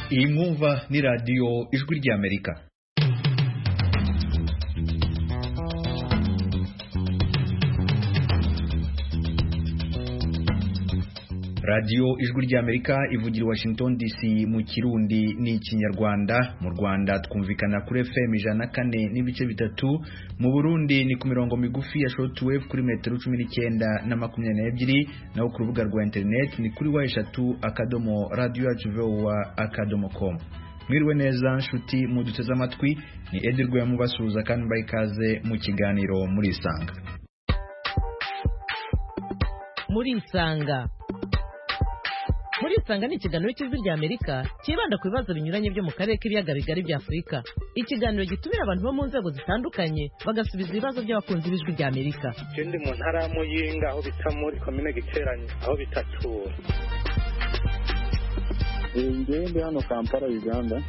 Iyi mwumva ni radio Ijwi ry'Amerika. Radio Ijwi ry'Amerika ivugira Washington DC mu Kirundi n'Ikinyarwanda. Mu Rwanda twumvikana kuri FM 104 n'ibice bitatu, mu Burundi ni ku mirongo migufi ya shortwave kuri metero 19 na 22, naho ku rubuga rwa internet ni kuri wa3.radioyacu.com. Mwiriwe neza nshuti muduteze amatwi, ni Edirwe mubasuhuza kandi mbayikaze mu kiganiro muri Isanga. Muri Isanga ni ikiganiro cy'Ijwi ry'Amerika kibanda ku bibazo binyuranye byo mu karere k'ibiyaga bigari bya Afurika. Ikiganiro gitumira abantu bo mu nzego zitandukanye bagasubiza ibibazo by'abakunzi b'Ijwi ry'Amerika. Ndi mu ntara ya Muyinga aho bita muri komine Giteranye aho bitatura. Ndi hano Kampala Uganda.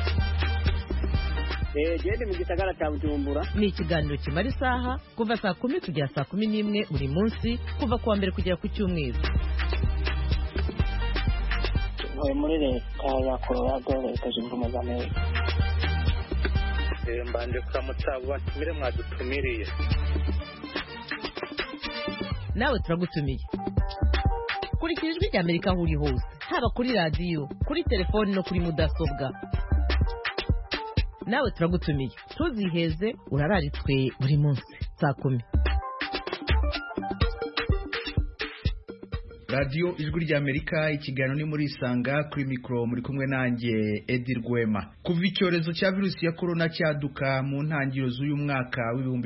Ndi mu gisagara cya Bujumbura. Ni ikiganiro kimara isaha kuva saa 10 kugera saa 11 buri munsi kuva kuwa mbere kugera ku cyumweru. Muri leta ya Colorado leta zunze ubumwe za Amerika. Mbanje kuramutsa batumire mwadutumiriye. Nawe turagutumiye. Kurikira Ijwi ry'Amerika aho uri hose, haba kuri radio, kuri telefone no kuri mudasobwa. Nawe turagutumiye. Tuziheze urararitswe buri munsi saa 10. Radio Ijwi ry'Amerika, ikiganiro ni muri Isanga, kuri mikro muri kumwe nanjye Edirwema. Kuva icyorezo cya virusi ya corona cyaduka mu ntangiriro z'uyu mwaka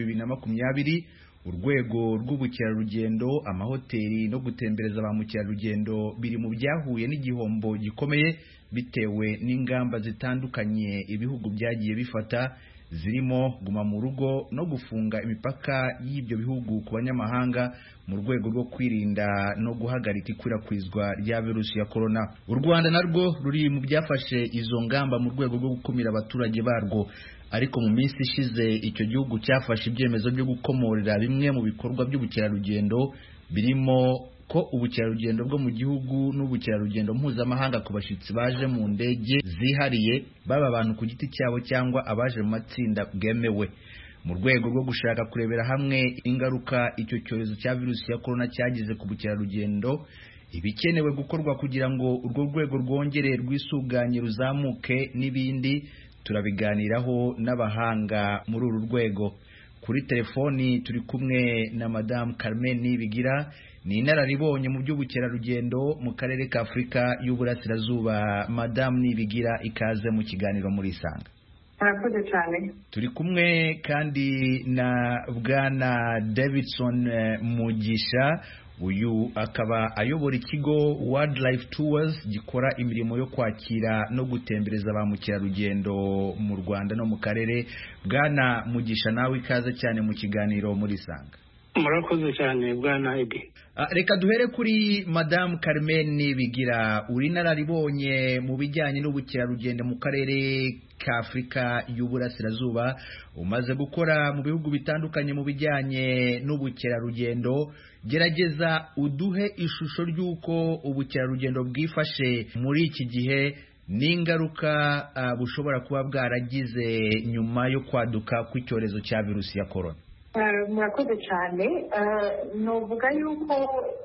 w'2020, urwego rw'ubukerarugendo, amahoteli no gutembereza ba mukerarugendo biri mu byahuye n'igihombo gikomeye bitewe n'ingamba zitandukanye ibihugu byagiye bifata, zirimo guma mu rugo no gufunga imipaka y'ibyo bihugu ku banyamahanga mu rwego rwo kwirinda no guhagarika ikwirakwizwa rya virusi ya corona. U Rwanda narwo ruri mu byafashe izo ngamba mu rwego rwo gukumira abaturage barwo, ariko mu minsi ishize icyo gihugu cyafashe ibyemezo byo gukomorera bimwe mu bikorwa by'ubukerarugendo, birimo ko ubukerarugendo bwo mu gihugu n'ubukerarugendo mpuzamahanga ku bashyitsi baje mu ndege zihariye, baba abantu ku giti cyabo cyangwa abaje mu matsinda bwemewe. Mu rwego rwo gushaka kurebera hamwe ingaruka icyo cyorezo cya virusi ya corona cyagize ku bukerarugendo, ibikenewe gukorwa kugira ngo urwo rwego rwongere rwisuganye ruzamuke n'ibindi, turabiganiraho n'abahanga muri uru rwego. Kuri telefoni turi kumwe na Madame Carmen Nibigira, ni inararibonye mu by'ubukerarugendo mu karere ka Afurika y'Uburasirazuba. Madame Nibigira, ikaze mu kiganiro muri Isanga. Murakoze cyane. Turi kumwe kandi na Bwana Davidson Mugisha, uyu akaba ayobora ikigo Wildlife Tours gikora imirimo yo kwakira no gutembereza ba mukerarugendo mu Rwanda no mu karere. Bwana Mugisha, nawe ikaze cyane mu kiganiro muri Isanga. Murakoze cyane Bwana Edi. Reka duhere kuri Madame Carmen Nibigira, uri nararibonye mu bijyanye n'ubukerarugendo mu karere ka Afurika y'Uburasirazuba, umaze gukora mu bihugu bitandukanye mu bijyanye n'ubukerarugendo. Gerageza uduhe ishusho ry'uko ubukerarugendo bwifashe muri iki gihe n'ingaruka bushobora kuba bwaragize nyuma yo kwaduka kw'icyorezo cya virusi ya corona. Murakoze cyane. Novuga yuko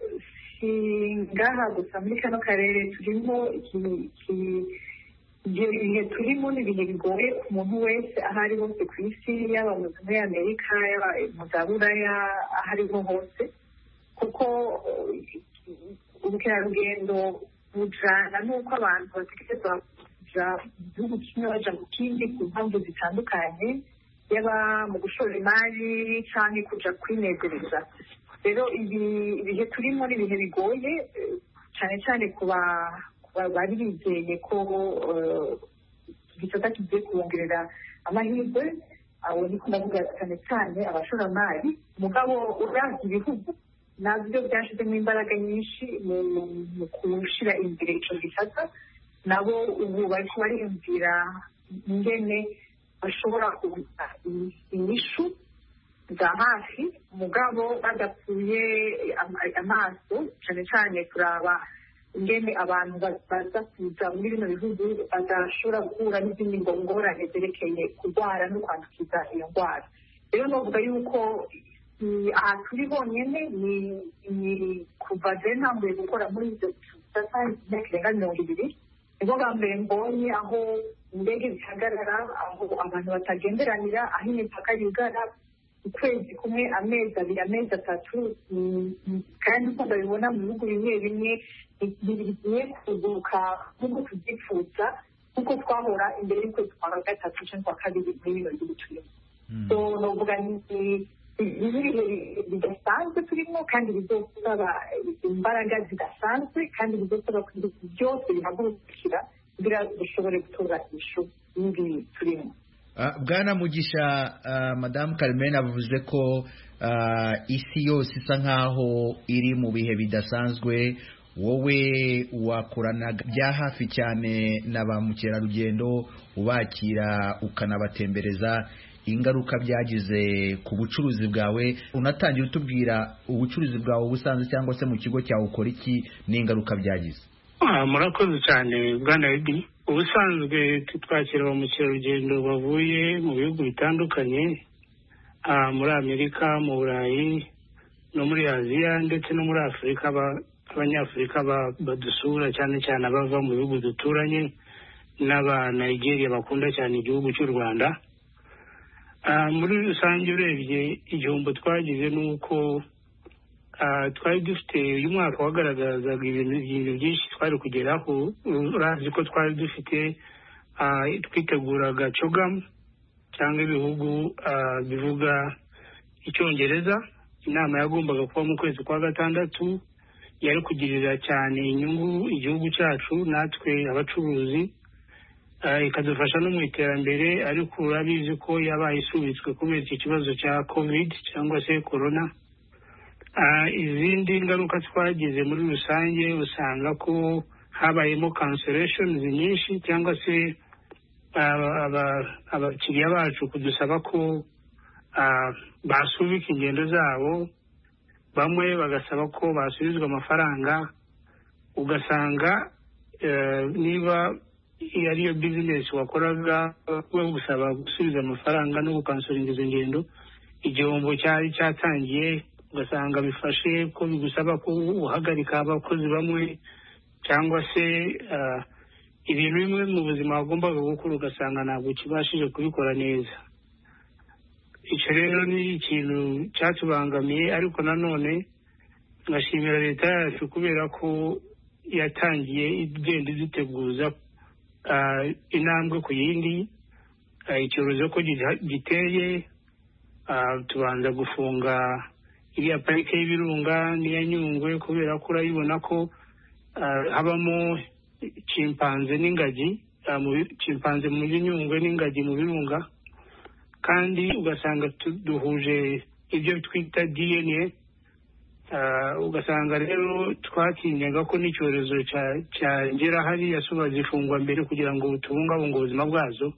ngaha gusa muri kano karere turimo ibihe turimo ni ibihe bigoye ku muntu wese aho ari hose ku isi, yaba muri Amerika, yaba mu za Buraya, aho ariho hose, kuko ubukerarugendo bujana n'uko abantu batekereza kuja mu gihugu kimwe baja mu kindi ku mpamvu zitandukanye, yaba mu gushora imari cyangwa kuja kwinezereza. Rero ibihe turimo ni ibihe bigoye cyane cyane bari bizeye ko igisata kigiye kubongerera amahirwe. Abo ni kuvuga cyane cyane abashoramari. Mugabo uravye ibihugu nabyo byashizemo imbaraga nyinshi mu kushira imbere ico gisata, nabo ubu bariko bariyumvira ingene bashobora kubuza inyishu za hafi, mugabo badapfuye amaso cyane cyane kuraba ingene abantu baza kuza muri bino bihugu badashobora guhura n'izindi ngorane zerekeye kurwara no kwandukiza iyo ndwara. Rero novuga yuko aha turi honyine ni kuva je ntanguye gukora muri ibyo imyaka irenga 20 nibwo bwa mbere mbonye aho indege zihagarara, aho abantu batagenderanira, aho imipaka yugara ukwezi kumwe, amezi abiri, amezi atatu, kandi uko ndabibona mu bihugu bimwe bimwe bigiye kuguruka nk'uko tubyifuza, nk'uko twahora imbere y'ukwezi kwa gatatu cyangwa kwa kabiri muri bino bihugu turimo. So novuga ni ibihe bidasanzwe turimo kandi bizosaba imbaraga zidasanzwe kandi bizosaba ko byose bihagurukira kugira dushobore gutora ishu n'ibi turimo. Bwana Mugisha, Madamu Carmen avuze ko isi yose isa nkaho iri mu bihe bidasanzwe. Wowe wakoranaga bya hafi cyane na ba mukerarugendo ubakira ukanabatembereza, ingaruka byagize ku bucuruzi bwawe, unatangira utubwira ubucuruzi bwawe ubusanzwe cyangwa se mu kigo cyawe ukora iki n'ingaruka byagize? Murakoze cyane Bwana Edi. Ubusanzwe twakira ba mukerarugendo bavuye mu bihugu bitandukanye, muri Amerika, mu Burayi no muri Aziya ndetse no muri Afurika. Abanyafurika badusura cyane cyane abava mu bihugu duturanye, n'aba Nigeria bakunda cyane igihugu cy'u Rwanda. Muri rusange urebye igihombo twagize nuko twari dufite uyu mwaka wagaragazaga ibintu byinshi twari kugeraho. Urazi ko twari dufite twiteguraga CHOGM cyangwa ibihugu bivuga icyongereza. Inama yagombaga kuba mu kwezi kwa gatandatu, yari kugirira cyane inyungu igihugu cyacu natwe abacuruzi, ikadufasha no mu iterambere, ariko urabizi ko yabaye isubitswe kubera iki kibazo cya COVID cyangwa se corona. Izindi ngaruka twagize muri rusange usanga ko habayemo cancellations nyinshi, cyangwa se abakiriya bacu kudusaba ko basubika ingendo zabo, bamwe bagasaba ko basubizwa amafaranga. Ugasanga niba ariyo business wakoraga wo gusaba gusubiza amafaranga no gukansoringa izo ngendo, igihombo cyari cyatangiye. Ugasanga bifashe ko bigusaba ko uhagarika abakozi bamwe, cyangwa se ibintu bimwe mu buzima wagombaga gukora ugasanga ntabwo kibashije kubikora neza. Icyo rero ni ikintu cyatubangamiye, ariko nanone ngashimira leta yacu kubera ko yatangiye igenda iduteguza intambwe ku yindi. Icyorezo ko giteye, tubanza gufunga iriya parike y'Ibirunga n'iya Nyungwe, kubera ko urayibona ko habamo chimpanze n'ingagi, chimpanze mu Nyungwe n'ingagi mu Birunga, kandi ugasanga duhuje ibyo twita DNA. Ugasanga rero twatinyaga ko n'icyorezo cyagera hariya suba zifungwa mbere kugira ngo tubungabunge ubuzima bwazo,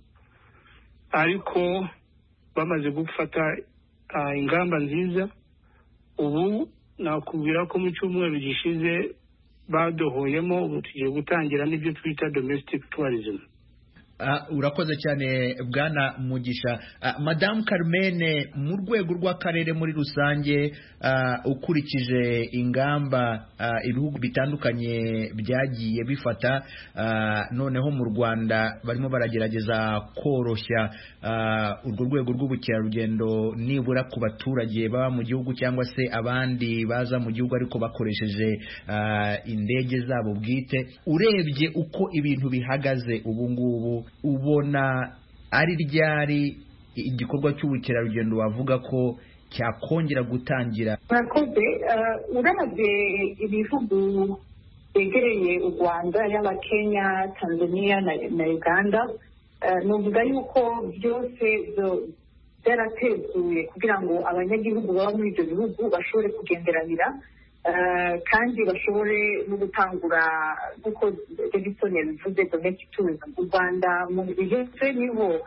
ariko bamaze gufata ingamba nziza. Ubu nakubwira ko mu cyumweru gishize badohoyemo, ubu tugiye gutangira n'ibyo twita domestic tourism. Urakoze cyane Bwana Mugisha. Madamu Carmen, mu rwego rw'akarere muri rusange, ukurikije ingamba ibihugu bitandukanye byagiye bifata, noneho mu Rwanda barimo baragerageza koroshya urwo rwego rw'ubukerarugendo nibura ku baturage baba mu gihugu cyangwa se abandi baza mu gihugu ariko bakoresheje indege zabo bwite. Urebye uko ibintu bihagaze ubu ngubu, ubona ari ryari igikorwa cy'ubukerarugendo wavuga ko cyakongera gutangira? Murakoze. Uravye ibihugu begereye u Rwanda, yaba Kenya, Tanzania na Uganda, nuvuga yuko byose byarateguye kugira ngo abanyagihugu baba muri ibyo bihugu bashobore kugenderanira, kandi bashobore no gutangura nk'uko Davidson yabivuze domestic tourism. U Rwanda mu bihe niho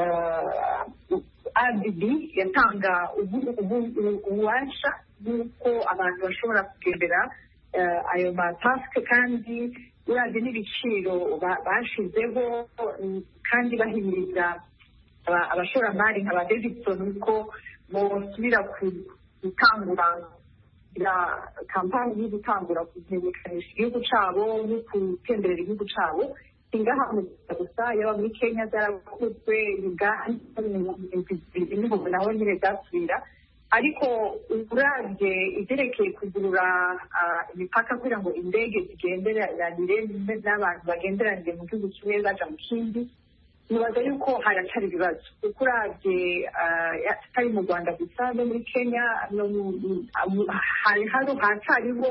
RDB yatanga ububasha bw'uko abantu bashobora kugendera ayo matasike kandi uravye n'ibiciro bashizeho kandi bahimiriza abashoramari nka ba Davidson ko bosubira gutangura kampani yo gutangura kumenyekanisha igihugu cabo no gutemberera igihugu cabo singaha mu gusa yaba muri Kenya zarakozwe Uganda n'ubu naho nyine zasubira ariko uravye ivyerekeye kugurura imipaka kugira ngo indege zigenderanire n'abantu bagenderanire mu gihugu kimwe baja mu kindi nibaza yuko haracari ibibazo kuko uravye atari mu Rwanda gusa no muri Kenya hacariho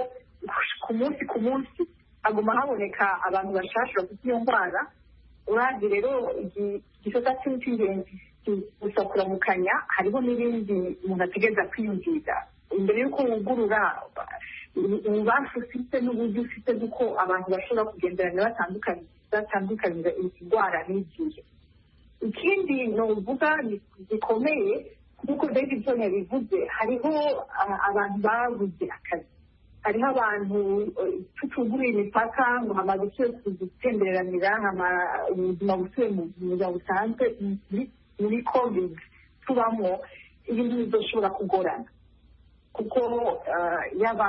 ku munsi haguma haboneka abantu bashasha bafite iyo ndwara uravye rero igisata cy'ingenzi gusa kuramukanya hariho n'ibindi umuntu ategereza kwiyumvira imbere y'uko wugurura ububasha ufite n'uburyo ufite bw'uko abantu bashobora kugenderana batandukanyira indwara n'igihe ikindi ni uvuga gikomeye nk'uko Davidson yabivuze hariho abantu babuze akazi hariho abantu tutuguruye imipaka ngo hamaze gutemberanira ubuzima busubiye mu buzima busanzwe muri covid tubamo ibintu bizoshobora kugorana kuko yaba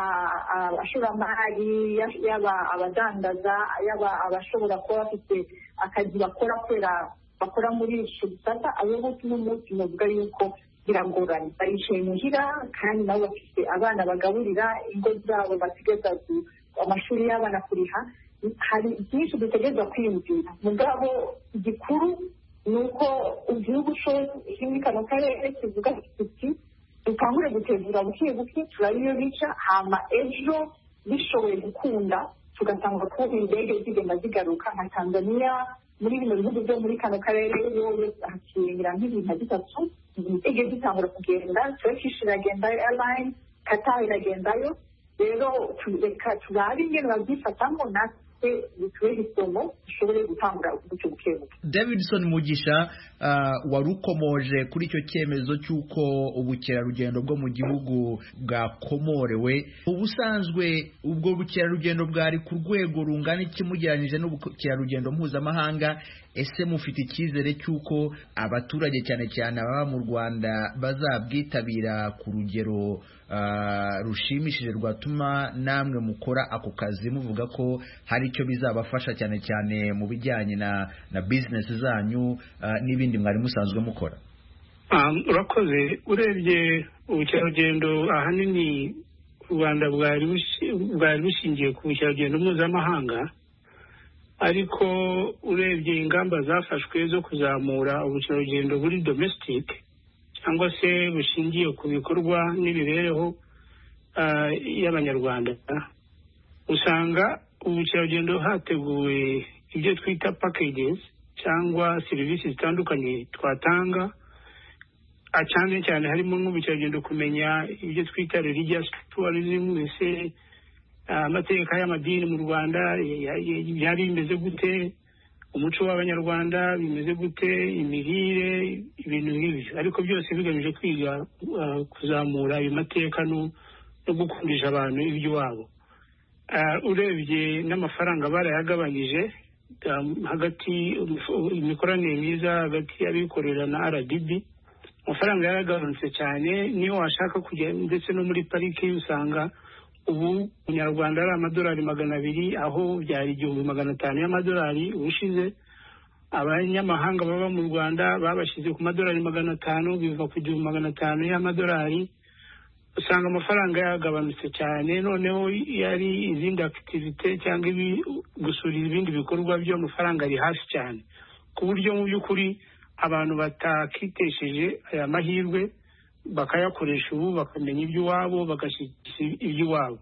abashoramari yaba abadandaza yaba abashobora kuba bafite akazi bakora bakora muri ico gisata abo bose n'umunsi novuga yuko biragoranye baricaye muhira kandi nabo bafite abana bagaburira ingo zabo bategereza amashuri y'abana kuriha hari byinshi dutegereza kwiyumvira mugabo igikuru ni uko igihugu kimwe kano karere kivuga kiti dukangure gutegura buke buke turabe iyo bica hama ejo bishoboye gukunda tugatanga kubona indege zigenda zigaruka nka Tanzania muri bino bihugu byo muri kano karere hakingira nk'ibintu nka bitatu indege zitangura kugenda Turkish iragenda airline Qatar iragendayo rero tureka turabe ingene babyifatamo natwe bitubere isomo dushobore gutangura uburyo bukebuke. Davidson Mugisha warukomoje kuri icyo cyemezo cy'uko ubukerarugendo bwo mu gihugu bwakomorewe ubusanzwe ubwo bukerarugendo bwari ku rwego rungana iki mugereranyije n'ubukerarugendo mpuzamahanga ese mufite icyizere cy'uko abaturage cyane cyane ababa mu Rwanda bazabwitabira ku rugero rushimishije rwatuma namwe mukora ako kazi muvuga ko hari icyo bizabafasha cyane cyane mu bijyanye na business zanyu n'ibindi mwari musanzwe mukora? Urakoze. Urebye ubukerarugendo ahanini u Rwanda bwari bushingiye ku bukerarugendo mpuzamahanga ariko urebye ingamba zafashwe zo kuzamura ubukerarugendo buri domestic cyangwa se bushingiye ku bikorwa n'imibereho y'abanyarwanda usanga ubukerarugendo hateguwe ibyo twita packages cyangwa serivisi zitandukanye twatanga cyane cyane harimo n'ubukerarugendo kumenya ibyo twita religious tourism ese amateka y'amadini mu Rwanda byari bimeze gute umuco w'abanyarwanda bimeze gute imirire ibintu nk'ibyo ariko byose bigamije kwiga kuzamura ayo mateka no gukundisha abantu iby'iwabo. Urebye n'amafaranga barayagabanyije hagati imikoranire myiza hagati y'abikorera na RDB amafaranga yaragabanutse cyane niyo washaka kujya ndetse no muri pariki usanga ubu umunyarwanda ari amadolari 200 aho byari 1500 y'amadolari ubushize abanyamahanga baba mu Rwanda babashyize ku madolari 500 biva ku 1500 y'amadolari usanga amafaranga yagabanutse cyane noneho yari izindi activite cyangwa gusura ibindi bikorwa byo amafaranga ari hasi cyane ku buryo mu by'ukuri abantu batakitesheje aya mahirwe bakayakoresha ubu bakamenya iby'iwabo bagashyigikira iby'iwabo.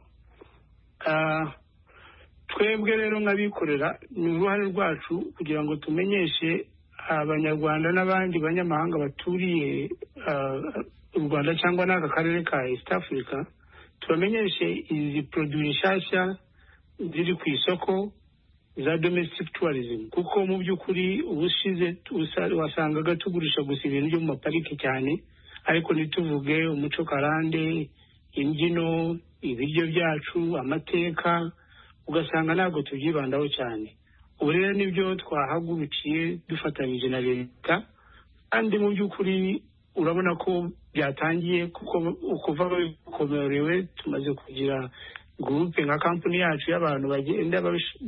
Twebwe rero nk'abikorera ni uruhare rwacu kugira ngo tumenyeshe abanyarwanda n'abandi banyamahanga baturiye u Rwanda cyangwa n'aka karere ka East Africa tubamenyeshe izi produits nshyashya ziri ku isoko za domestic tourism kuko mu by'ukuri ubushize wasangaga tugurisha gusa ibintu byo mu mapariki cyane ariko nituvuge umuco karande imbyino ibiryo byacu, amateka, ugasanga ntabwo tubyibandaho cyane. Ubu rero nibyo twahagurukiye dufatanyije na leta, kandi mu by'ukuri urabona ko byatangiye kuko ukuva bikomerewe tumaze kugira gurupe nka kampani yacu y'abantu bagenda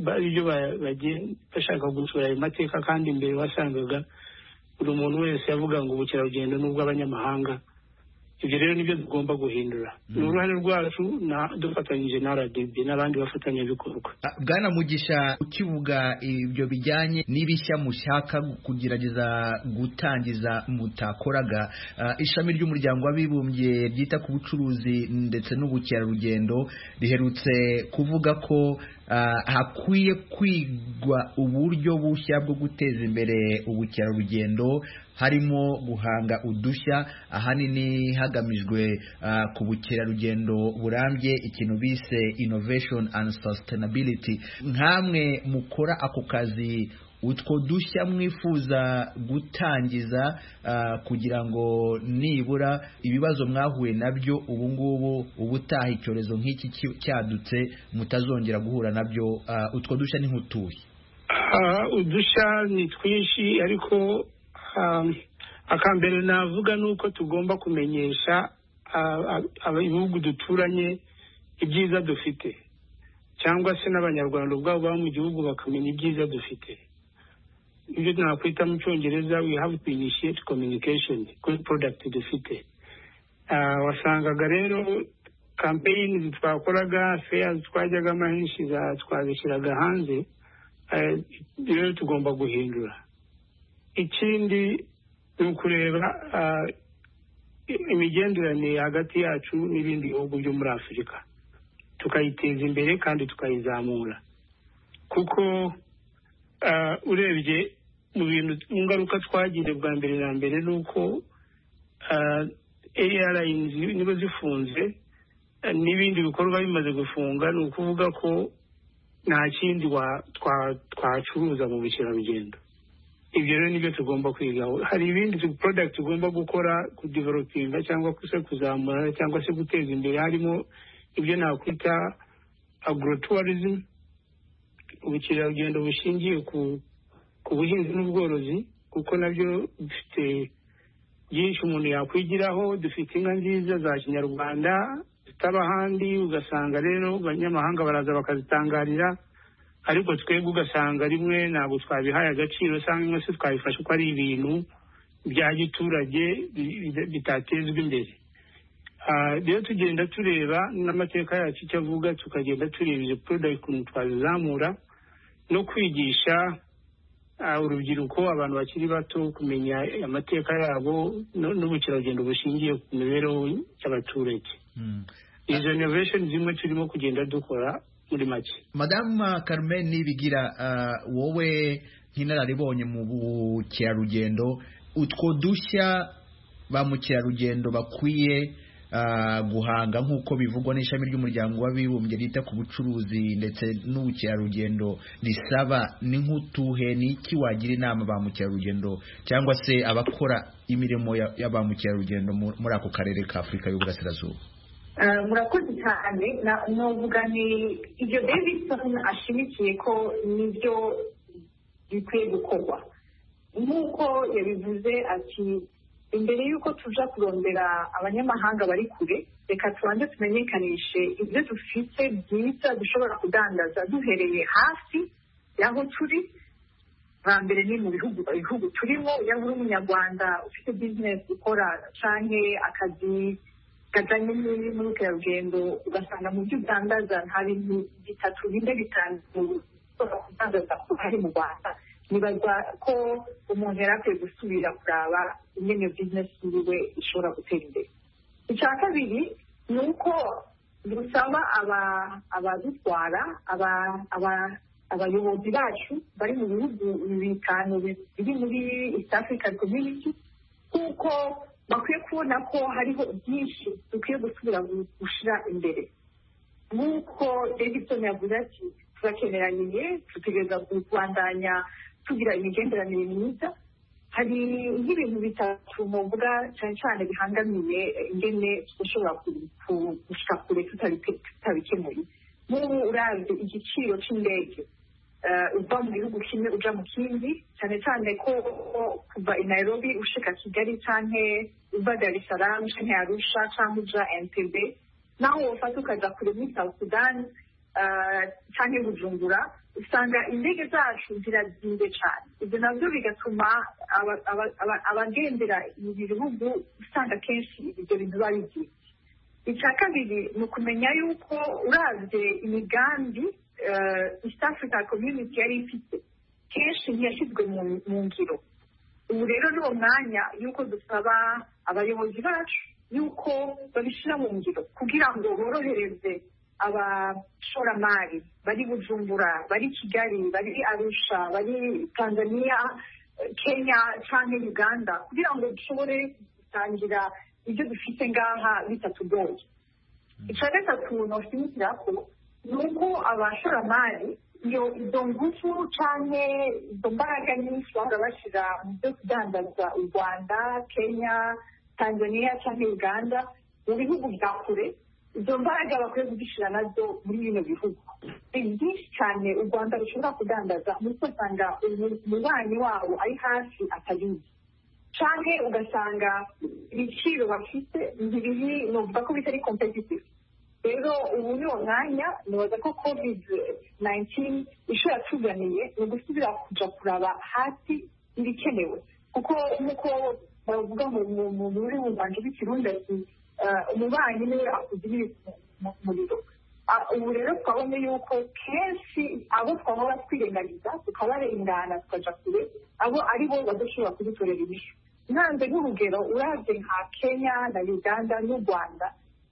bashaka gusura ayo mateka, kandi imbere wasangaga buri muntu wese yavuga ngo ubukerarugendo n'ubw'abanyamahanga. Ibyo rero nibyo tugomba guhindura. Ni uruhare rwacu dufatanyije na RDB n'abandi bafatanyabikorwa. Bwana Mugisha, ukivuga ibyo bijyanye n'ibishya mushaka kugerageza gutangiza mutakoraga, ishami ry'umuryango w'abibumbye ryita ku bucuruzi ndetse n'ubukerarugendo riherutse kuvuga ko hakwiye kwigwa uburyo bushya bwo guteza imbere ubukerarugendo, harimo guhanga udushya, ahanini hagamijwe ku bukerarugendo burambye, ikintu bise innovation and sustainability. Nkamwe mukora ako kazi, utwo dushya mwifuza gutangiza kugira ngo nibura ibibazo mwahuye nabyo ubu ngubu ubutaha icyorezo nk'iki cyadutse mutazongera guhura nabyo, utwo dushya ni nk'utuye? Udushya ni twinshi, ariko akambere navuga nuko tugomba kumenyesha ibihugu duturanye ibyiza dufite, cyangwa se n'abanyarwanda ubwabo baba mu gihugu bakamenya ibyiza dufite. Ibyo nakwita mu Cyongereza we have to initiate communication kuri product dufite. Wasangaga rero campaign twakoraga, fairs twajyaga amahenshi twazishyiraga hanze, rero tugomba guhindura. Ikindi ni ukureba imigenderanire hagati yacu n'ibindi bihugu byo muri Afurika, tukayiteza imbere kandi tukayizamura, kuko urebye mu ngaruka twagize bwa mbere na mbere nuko airlines nibo zifunze n'ibindi bikorwa bimaze gufunga, ni ukuvuga ko nta kindi twacuruza mu bukerarugendo. Ibyo rero nibyo tugomba kwigaho. Hari ibindi product tugomba gukora, kudevelopinga cyangwa se kuzamura cyangwa se guteza imbere, harimo ibyo nakwita agrotourism, ubukerarugendo bushingiye ku buhinzi n'ubworozi, kuko nabyo bifite byinshi umuntu yakwigiraho. Dufite inka nziza za kinyarwanda zitaba ahandi, ugasanga rero abanyamahanga baraza bakazitangarira, ariko twebwe ugasanga rimwe ntabwo twabihaye agaciro, cyangwa se twabifashe ko ari ibintu bya giturage bitatezwa imbere. Rero tugenda tureba n'amateka yacu icyo avuga, tukagenda tureba izo product ukuntu twazizamura, no kwigisha urubyiruko, abantu bakiri bato, kumenya amateka yabo n'ubukerarugendo bushingiye ku mibereho y'abaturage. Izo innovation zimwe turimo kugenda dukora muri make. Madame Carmen Nibigira, wowe nk'inararibonye mu bukerarugendo, utwo dushya ba mukerarugendo bakwiye guhanga nk'uko bivugwa n'ishami ry'umuryango w'abibumbye ryita ku bucuruzi ndetse n'ubukerarugendo risaba, ni nk'utuhe? Ni iki wagira inama ba mukerarugendo cyangwa se abakora imirimo y'aba mukerarugendo muri ako karere ka Afurika y'Uburasirazuba? Murakoze cyane. Novuga ni ibyo Davidson ashimikiye ko nibyo bikwiye gukorwa, nk'uko yabivuze ati imbere y'uko tuja kurondera abanyamahanga bari kure, reka tubanze tumenyekanishe ibyo dufite byiza dushobora kudandaza duhereye hafi y'aho turi. Bwa mbere ni mu bihugu turimo. Yaba uri umunyarwanda ufite bizinesi ukora canke akazi kajyanye n'ubukerarugendo, ugasanga mu byo udandaza nta bintu bitatu bine bitanu ushobora kudandaza hari mu Rwanda, nibaza ko umuntu yari akwiye gusubira kuraba ingene bizinesi yiwe ishobora gutera imbere. Icya kabiri ni uko dusaba abadutwara, abayobozi bacu bari mu bihugu bitanu biri muri East African Community, kuko bakwiye kubona ko hariho byinshi dukwiye gusubira gushyira imbere. Nk'uko Davidson yavuze ati turakeneraniye, dutegereza kubandanya tugira imigenderanire myiza, hari nk'ibintu bitatu muvuga cyane cyane bihangamiye ingene dushobora gushika kure tutabikemuye. Nk'ubu uravye igiciro c'indege uva mu gihugu kimwe uja mu kindi, cyane cyane ko kuva i Nairobi ushika Kigali canke uva Dar es Salaam canke Arusha canke uja Entebbe, naho wofata ukaja kure muri South Sudan canke Bujumbura, usanga indege zacu zirazimbe cyane. Ibyo nabyo bigatuma abagendera ibi bihugu usanga kenshi ibyo bintu babigiye. Icya kabiri ni ukumenya yuko uravye imigambi East Africa Community yari ifite kenshi ntiyashyizwe mu ngiro. Ubu rero ni uwo mwanya yuko dusaba abayobozi bacu yuko babishyira mu ngiro kugira ngo borohereze abashoramari bari Bujumbura, bari Kigali, bari Arusha, bari Tanzania, Kenya canke Uganda, kugira ngo dushobore gutangira ibyo dufite ngaha bitatugoye. Icya gatatu noshimikirako ni uko abashoramari izo ngufu canke izo mbaraga nyinshi bahora bashira mu byo kudandaza u Rwanda, Kenya, Tanzania canke Uganda mu bihugu bya kure, izo mbaraga bakwiye kuzishyira nazo muri bino bihugu. Byinshi cyane u Rwanda rushobora kudandaza nuko usanga umubanyi wabo ari hafi atabizi, canke ugasanga ibiciro bafite ntibiri, novuga ko bitari competitive. Rero ubu ni umwanya nibaza ko COVID-19 isho yatuganiye ni ugusubira kuja kuraba hasi ibikenewe, kuko nk'uko bavuga mu rurimi rwanje rw'ikirundi ati umubanyi niwe akugirira umuriro. Ubu rero twabonye yuko kenshi abo twahora twirengagiza tukabarengana tukaja kure, abo ari bo badashobora kudutorera inyishu. Ntanze nk'urugero uravye nka Kenya na Uganda n'u Rwanda,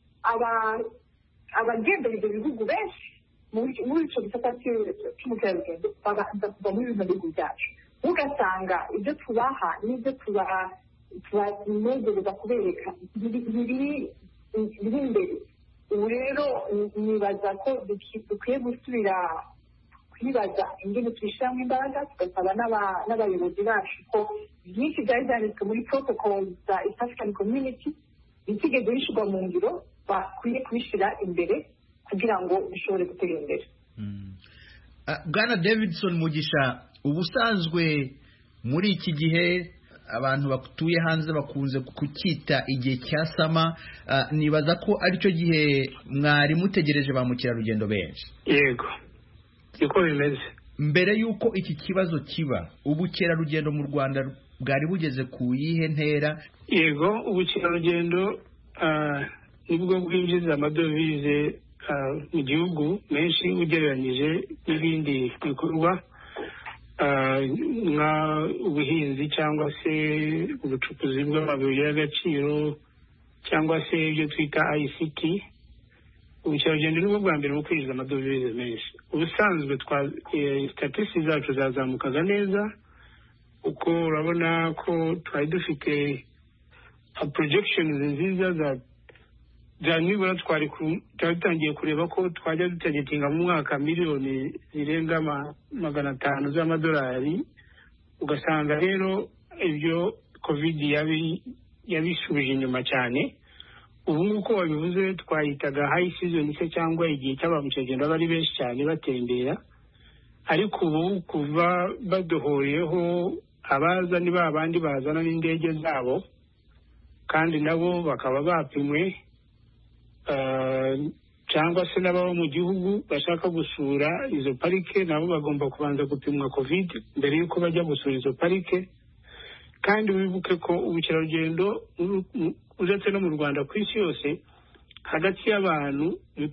abagendera ibyo bihugu benshi muri ico gisata c'umukerarugendo babanza kuva muri bino bihugu byacu, ugasanga ibyo tubaha n'ibyo tubanezereza kubereka biri imbere. Ubu rero nibaza ko dukwiye gusubira kwibaza ingene tubishyiramo imbaraga, tugasaba n'abayobozi bacu ko byinshi byari byanditswe muri protocol za East African Community bitigeze bishyirwa mu ngiro, bakwiye kubishyira imbere kugira ngo bishobore gutera imbere. Bwana Davidson Mugisha, ubusanzwe muri iki gihe abantu batuye hanze bakunze kucyita igihe cya sama, nibaza ko aricyo gihe mwari mutegereje ba mukerarugendo benshi. Yego, niko bimeze. Mbere y'uko iki kibazo kiba, ubukerarugendo mu Rwanda bwari bugeze ku yihe ntera? Yego, ubukerarugendo nibwo bwinjiza amadovize mu gihugu menshi ugereranyije n'ibindi bikorwa nka ubuhinzi cyangwa se ubucukuzi bw'amabuye y'agaciro cyangwa se ibyo twita ICT. Ubukerarugendo nibwo bwa mbere mu kwinjiza amadovize menshi. Ubusanzwe statistics zacu zazamukaga neza, uko urabona ko twari dufite projections nziza za nibura twari dutangiye kureba ko twajya dutegetinga mu mwaka miliyoni zirenga 500 z'amadolari. Ugasanga rero ibyo covid yabishubije inyuma cyane. Ubu nguko wabivuze twayitaga high season se cyangwa igihe cy'abamukerarugendo bari benshi cyane batembera, ariko ubu kuva badohoreyeho abaza ni babandi bazana n'indege zabo kandi nabo bakaba bapimwe, cyangwa se n'ababa mu gihugu bashaka gusura izo parike nabo bagomba kubanza gupimwa covid mbere y'uko bajya gusura izo parike. Kandi wibuke ko ubukerarugendo uretse no mu Rwanda ku isi yose hagati y'abantu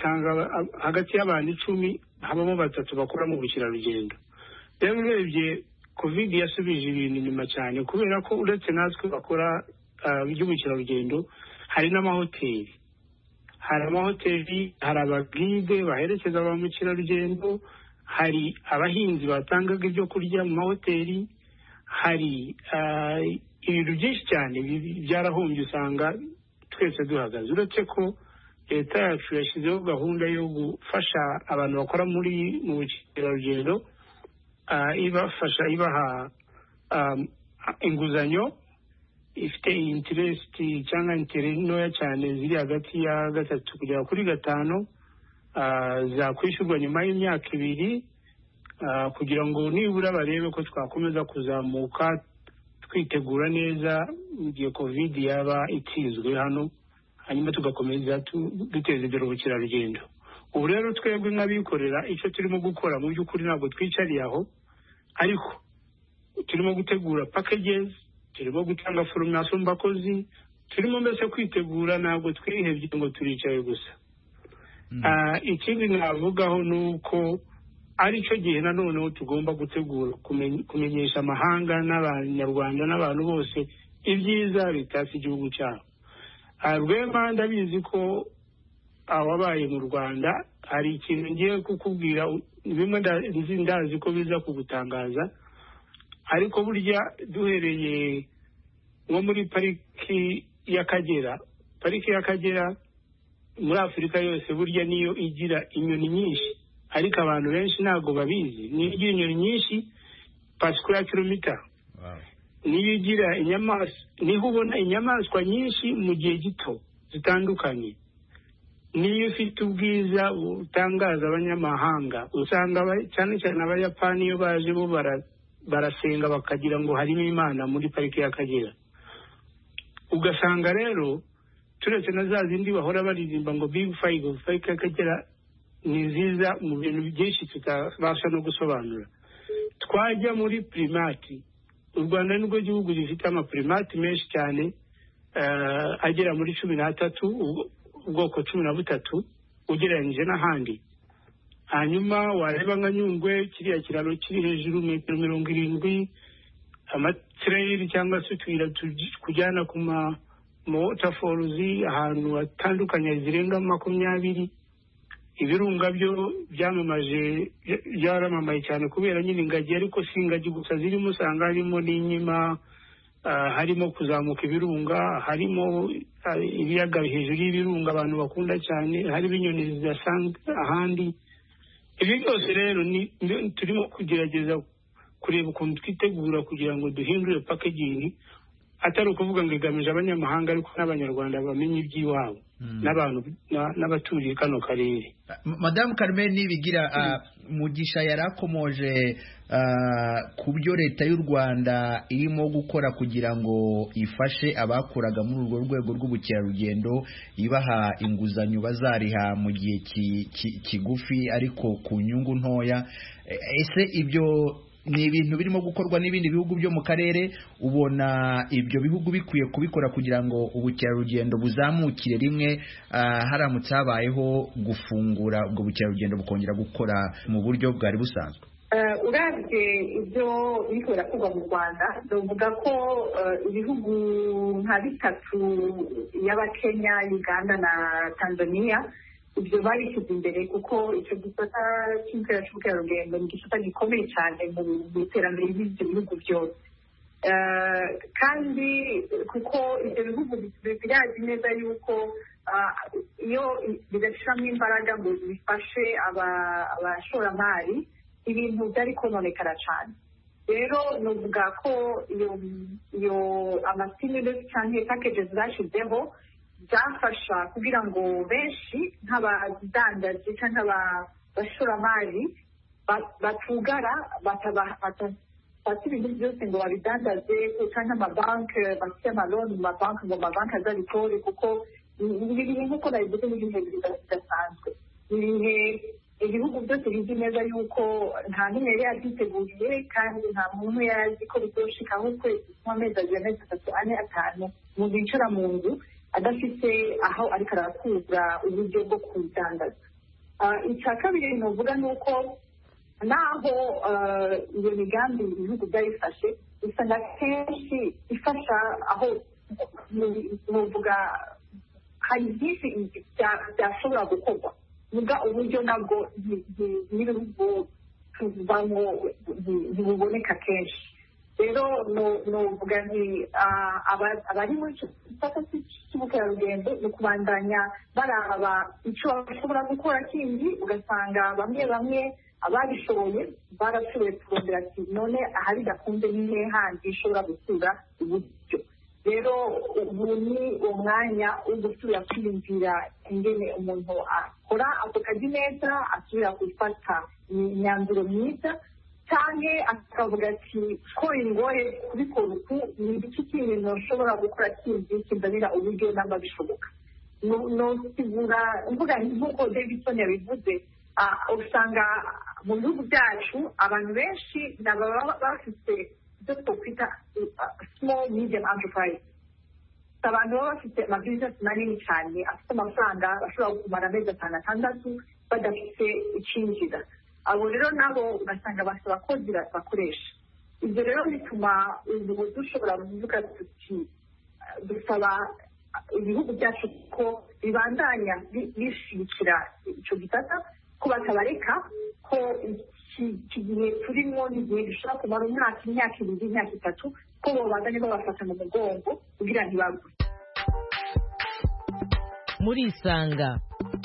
10 habamo 3 bakora mu bukerarugendo. Rero urebye covid yasubije ibintu inyuma cyane, kubera ko uretse natwe bakora iby'ubukerarugendo hari n'amahoteli. Hari amahoteli, hari abagide baherekeza ba mukerarugendo, hari abahinzi batangaga ibyo kurya mu mahoteli, hari ibintu byinshi cyane byarahombye, usanga twese duhagaze. Uretse ko leta yacu yashyizeho gahunda yo gufasha abantu bakora mu bukerarugendo, ibafasha ibaha inguzanyo ifite interest cyangwa intere ntoya cyane ziri hagati ya 3 kugera kuri 5 zakwishyurwa nyuma y'imyaka 2 kugira ngo nibura barebe ko twakomeza kuzamuka twitegura neza mu gihe covid yaba itizwe hano, hanyuma tugakomeza duteza imbere ubukerarugendo. Ubu rero twebwe nk'abikorera icyo turimo gukora mu by'ukuri ntabwo twicariye aho, ariko turimo gutegura packages, turimo gutanga formation bakozi, turimo mbese kwitegura, ntabwo twihebye ngo turicaye gusa. Ikindi navugaho nuko ari cyo gihe nanone tugomba gutegura kumenyesha amahanga n'abanyarwanda n'abantu bose ibyiza bitasi igihugu cyabo. Rwema ndabizi ko awabaye mu Rwanda hari ikintu ngiye kukubwira, bimwe ndazi ko biza kugutangaza, ariko burya duhereye nko muri pariki y'Akagera muri Afurika yose burya niyo igira inyoni nyinshi, ariko abantu benshi ntabwo babizi. Niyo igira inyoni nyinshi pasquare kilometer, niyo igira inyamaswa, niho ubona inyamaswa nyinshi mu gihe gito zitandukanye, niyo ufite ubwiza butangaza abanyamahanga. Usanga cyane cyane abayapani iyo baje bo barasenga bakagira ngo harimo Imana muri pariki y'Akagera. Ugasanga rero turetse na za zindi bahora baririmba ngo Big Five, pariki y'Akagera ni nziza mu bintu byinshi tutabasha no gusobanura. Twajya muri primati, u Rwanda nirwo gihugu gifite amaprimati menshi cyane, agera muri 13, ubwoko 13 ugereranyije n'ahandi. Hanyuma wareba nka Nyungwe, kiriya kiraro kiri hejuru metero 70, amatrail cyangwa se utwira kujyana ku waterfalls ahantu hatandukanye zirenga 20. Ibirunga byo byaramamaye cyane kubera nyine ingagi, ariko si ingagi gusa zirimo, usanga harimo n'inkima, harimo kuzamuka ibirunga, harimo ibiyaga hejuru y'ibirunga abantu bakunda cyane, hari inyoni zidasanzwe ahandi. Ibi byose rero turimo kugerageza kureba ukuntu twitegura kugira ngo duhindure packaging, atari ukuvuga ngo igamije abanyamahanga ariko n'abanyarwanda bamenye iby'iwabo n'abantu n'abaturiye kano karere. Madame Carmen Nibigira, Mugisha yarakomoje ku byo leta y'u Rwanda irimo gukora kugira ngo ifashe abakuraga muri urwo rwego rw'ubukerarugendo, ibaha inguzanyo bazariha mu gihe kigufi ariko ku nyungu ntoya. Ese ibyo ni ibintu birimo gukorwa n'ibindi bihugu byo mu karere? Ubona ibyo bihugu bikwiye kubikora kugira ngo ubukerarugendo buzamukire rimwe, haramutse habayeho gufungura ubwo bukerarugendo bukongera gukora mu buryo bwari busanzwe? Uravye ibyo biriko birakorwa mu Rwanda, ndavuga ko ibihugu nka 3 y'Abakenya, Uganda na Tanzania ibyo babishyize imbere, kuko icyo gisata cy'ubukerarugendo ni igisata gikomeye cyane mu iterambere ry'ibyo bihugu byose, kandi kuko ibyo bihugu birazi neza yuko iyo bidashyiramo imbaraga ngo bifashe abashoramari, ibintu byari kononekara cyane. Rero nuvuga ko iyo amastimulus cyangwa packages zashizeho byafasha kugira ngo benshi nk'abadandaji cyangwa abashoramari batugara batafata ibintu byose ngo babidandaze, cyangwa amabanki bafite amaloni mu mabanki ngo amabanki azabikore, kuko ibihe nk'uko nabivuze n'ibihe bidasanzwe. Ibihe ibihugu byose bizi neza yuko nta n'umwe yari yabyiteguye, kandi nta muntu yari azi ko bizoshikaho ukwezi nk'amezi 2, 3, 4, 5 mu bicara mu nzu adafite aho ariko arakura uburyo bwo kudandaza. Icya kabiri nuvuga ni uko naho iyo migambi ibihugu byayifashe, usanga kenshi ifasha aho nuvuga hari byinshi byashobora gukorwa, muga uburyo nabwo n'ibihugu tuvamo ntibuboneka kenshi. Rero nuvuga nti abari muri icyo gisata cy'ubukerarugendo ni ukubandanya baraba icyo bashobora gukora kindi, ugasanga bamwe ababishoboye barashoboye kurondera ati none ahari gakunze nihe handi ishobora gusura uburyo. Rero ubu ni umwanya wo gusubira kwiyumvira ingene umuntu akora ako kazi neza, asubira gufata imyanzuro myiza, cyane akavuga ati ko ingoye kubikora uku ni iki kintu ushobora gukora kindi kizanira uburyo namba bishoboka. Nosigura mvuga nk'uko Davidson yabivuze, usanga mu bihugu byacu abantu benshi baba bafite ibyo twakwita small medium enterprise. Abantu baba bafite amabizinesi manini cyane afite amafaranga bashobora kumara amezi 6 badafite icyinjiza. Abo rero nabo ugasanga basaba abakozi bakoresha. Ibyo rero bituma ubu dushobora kuvuga tuti dusaba ibihugu byacu ko bibandanya bishigikira icyo gitata, ko batabareka ko iki gihe turimo n'igihe gishobora kumara imyaka 2, imyaka 3, ko babandanye babafata mu mugongo kugira ntibagwe. Murisanga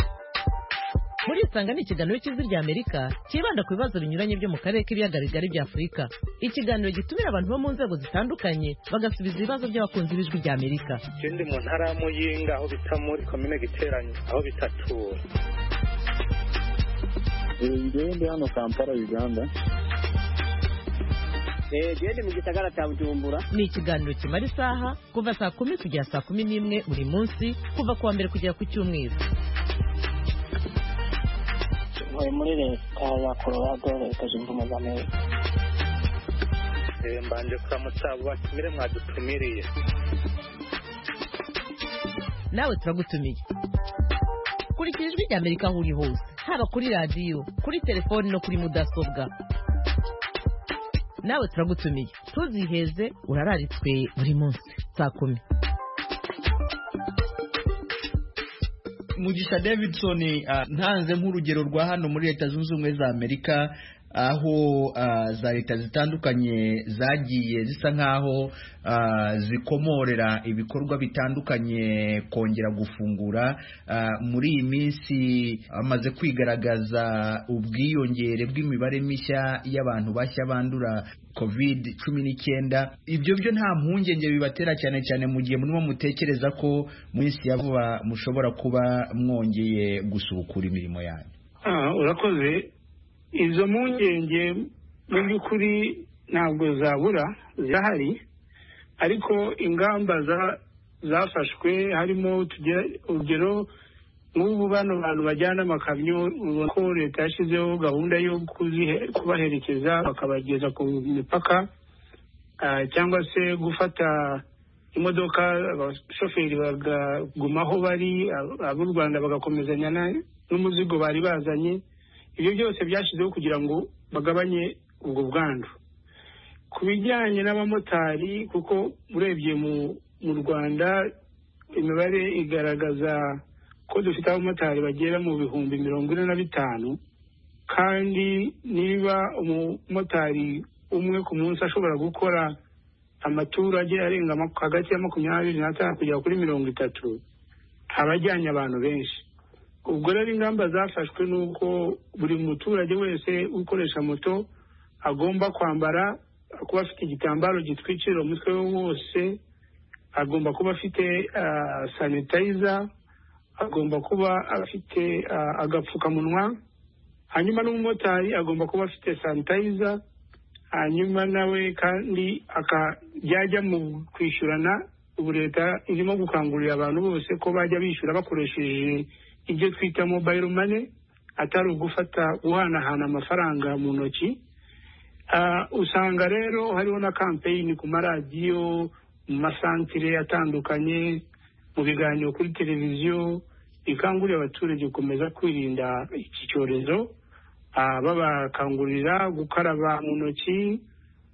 ni ikiganiro cy'Ijwi ry'Amerika kibanda ku bibazo binyuranye byo mu karere k'ibiyaga bigari bya Afurika. Ikiganiro gitumira abantu bo mu nzego zitandukanye bagasubiza ibibazo by'abakunzi b'Ijwi ry'Amerika. Ikindi mu ntara ya Muyinga aho bita muri komine Giteranyi aho bita Tura. Ndi hano Kampala Uganda. Ndi mu gisagara cya Bujumbura. Ni ikiganiro kimara isaha kuva saa 10 kugera saa 11 buri munsi, kuva kuwa mbere kugera ku cyumweru. Muri leta ya Colorado, leta zunze ubumwe za Amerika. Mbanje kuramutsa abo batumire mwadutumiriye. Nawe turagutumiye. Kurikira Ijwi ry'Amerika aho uri hose, haba kuri radiyo, kuri telefoni no kuri mudasobwa. Nawe turagutumiye. Tuziheze, urararitswe buri munsi saa 10. Mugisha Davidson, ntanze nk'urugero rwa hano muri Leta Zunze Ubumwe za Amerika, aho za leta zitandukanye zagiye zisa nkaho zikomorera ibikorwa bitandukanye kongera gufungura. Muri iyi minsi amaze kwigaragaza ubwiyongere bw'imibare mishya y'abantu bashya bandura COVID-19. Ibyo byo nta mpungenge bibatera, cyane cyane mu gihe murimo mutekereza ko mu minsi ya vuba mushobora kuba mwongeye gusubukura imirimo yanyu? Urakoze. Izo mpungenge mu by'ukuri ntabwo zabura, zirahari, ariko ingamba zafashwe harimo urugero nk'ubu bano bantu bajyana amakamyo, ubona ko leta yashyizeho gahunda yo kubaherekeza bakabageza ku mipaka, cyangwa se gufata imodoka abashoferi bagaguma aho bari, ab'u Rwanda bagakomezanya n'umuzigo bari bazanye. Ibyo byose byashyizeho kugira ngo bagabanye ubwo bwandu. Ku bijyanye n'abamotari, kuko urebye mu Rwanda imibare igaragaza ko dufite abamotari bagera mu bihumbi 45, kandi niba umumotari umwe ku munsi ashobora gukora amaturage arenga hagati ya 25 kugera kuri 30, abajyanye abantu benshi. Ubwo rero ingamba zafashwe nuko buri muturage wese ukoresha moto agomba kwambara, kuba afite igitambaro gitwikira umutwe we wose, agomba kuba afite sanitizer, agomba kuba afite agapfukamunwa, hanyuma n'umumotari agomba kuba afite sanitizer, hanyuma nawe kandi akajya mu kwishyurana. Ubu leta irimo gukangurira abantu bose ko bajya bishyura bakoresheje ibyo twita mobile money, atari guhanahana amafaranga mu ntoki. Usanga rero hariho na campaign ku maradiyo, mu masantire atandukanye, mu biganiro kuri televiziyo, bikangurira abaturage gukomeza kwirinda iki cyorezo, babakangurira gukaraba mu ntoki,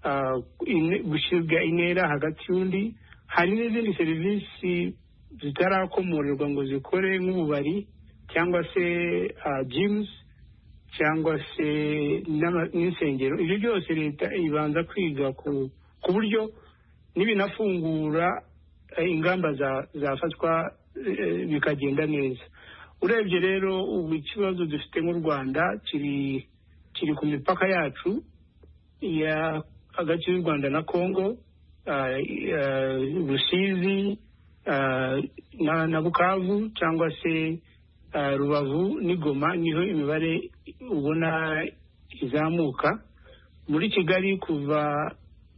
gushyirwa intera hagati y'undi. Hari n'izindi serivisi zitarakomorerwa ngo zikore nk'ububari cyangwa se gyms cyangwa se n'insengero. Ibyo byose leta ibanza kwiga ku buryo n'ibinafungura ingamba zafatwa bikagenda neza. Urebye rero ubu ikibazo dufite mu Rwanda kiri ku mipaka yacu ya hagati y'u Rwanda na Congo, Rusizi na Bukavu cyangwa se Rubavu n'Igoma, niho imibare ubona izamuka. Muri Kigali kuva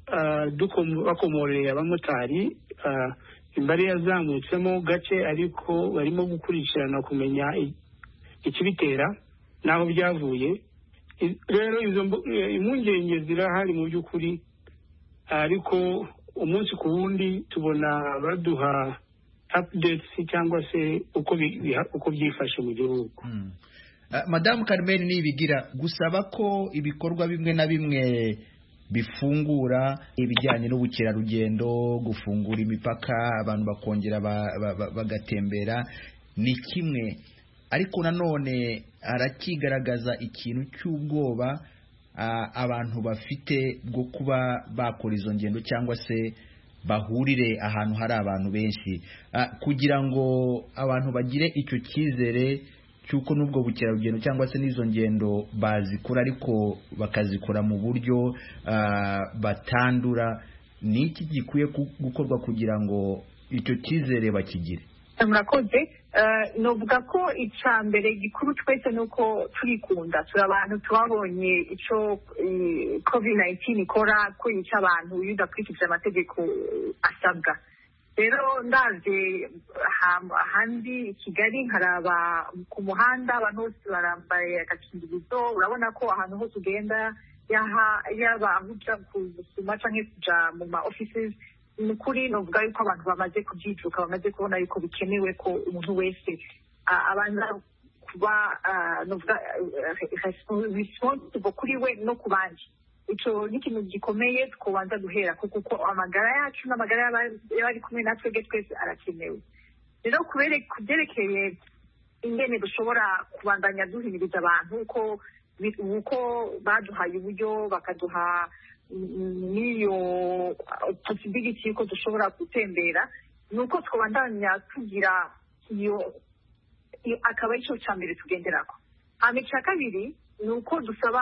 bakomoreye abamotari, imbare yazamutsemo gake, ariko barimo gukurikirana kumenya ikibitera n'aho byavuye. Rero izo impungenge zirahari mu by'ukuri, ariko umunsi ku wundi tubona baduha updates cyangwa se uko byifashe mu gihugu. Madamu Carmen Niyibigira, gusaba ko ibikorwa bimwe na bimwe bifungura ibijyanye n'ubukerarugendo, gufungura imipaka, abantu bakongera bagatembera ni kimwe, ariko nanone harakigaragaza ikintu cy'ubwoba abantu bafite bwo kuba bakora izo ngendo cyangwa se bahurire ahantu hari abantu benshi, kugira ngo abantu bagire icyo cyizere cyuko n'ubwo bukerarugendo cyangwa se n'izo ngendo bazikora, ariko bakazikora mu buryo batandura. Ni iki gikwiye gukorwa kugira ngo icyo cyizere bakigire? Murakoze. Novuga ko icya mbere gikuru twese ni uko turikunda, turi abantu twabonye icyo COVID-19 ikora, ko yica abantu iyo udakurikije amategeko asabwa. Rero ndaje ahandi Kigali nkaraba ku muhanda abantu bose barambaye agakingirizo, urabona ko ahantu hose ugenda yaba aho uja gusuma canke kuja mu ma offices, ni ukuri novuga yuko abantu bamaze kubyijuka, bamaze kubona yuko bikenewe ko umuntu wese abanza kuba novuga responsible kuri we no ku bandi. Icyo ni ikintu gikomeye twobanza guhera, kuko amagara yacu n'amagara y'abari kumwe natwe twese arakenewe. Rero kubyerekeye ingene dushobora kubandanya duhimiriza abantu uko baduhaye uburyo bakaduha n'iyo possibility yuko dushobora gutembera, ni uko twabandanya tugira iyo akaba icyo cya mbere tugenderako. Hama icya kabiri ni uko dusaba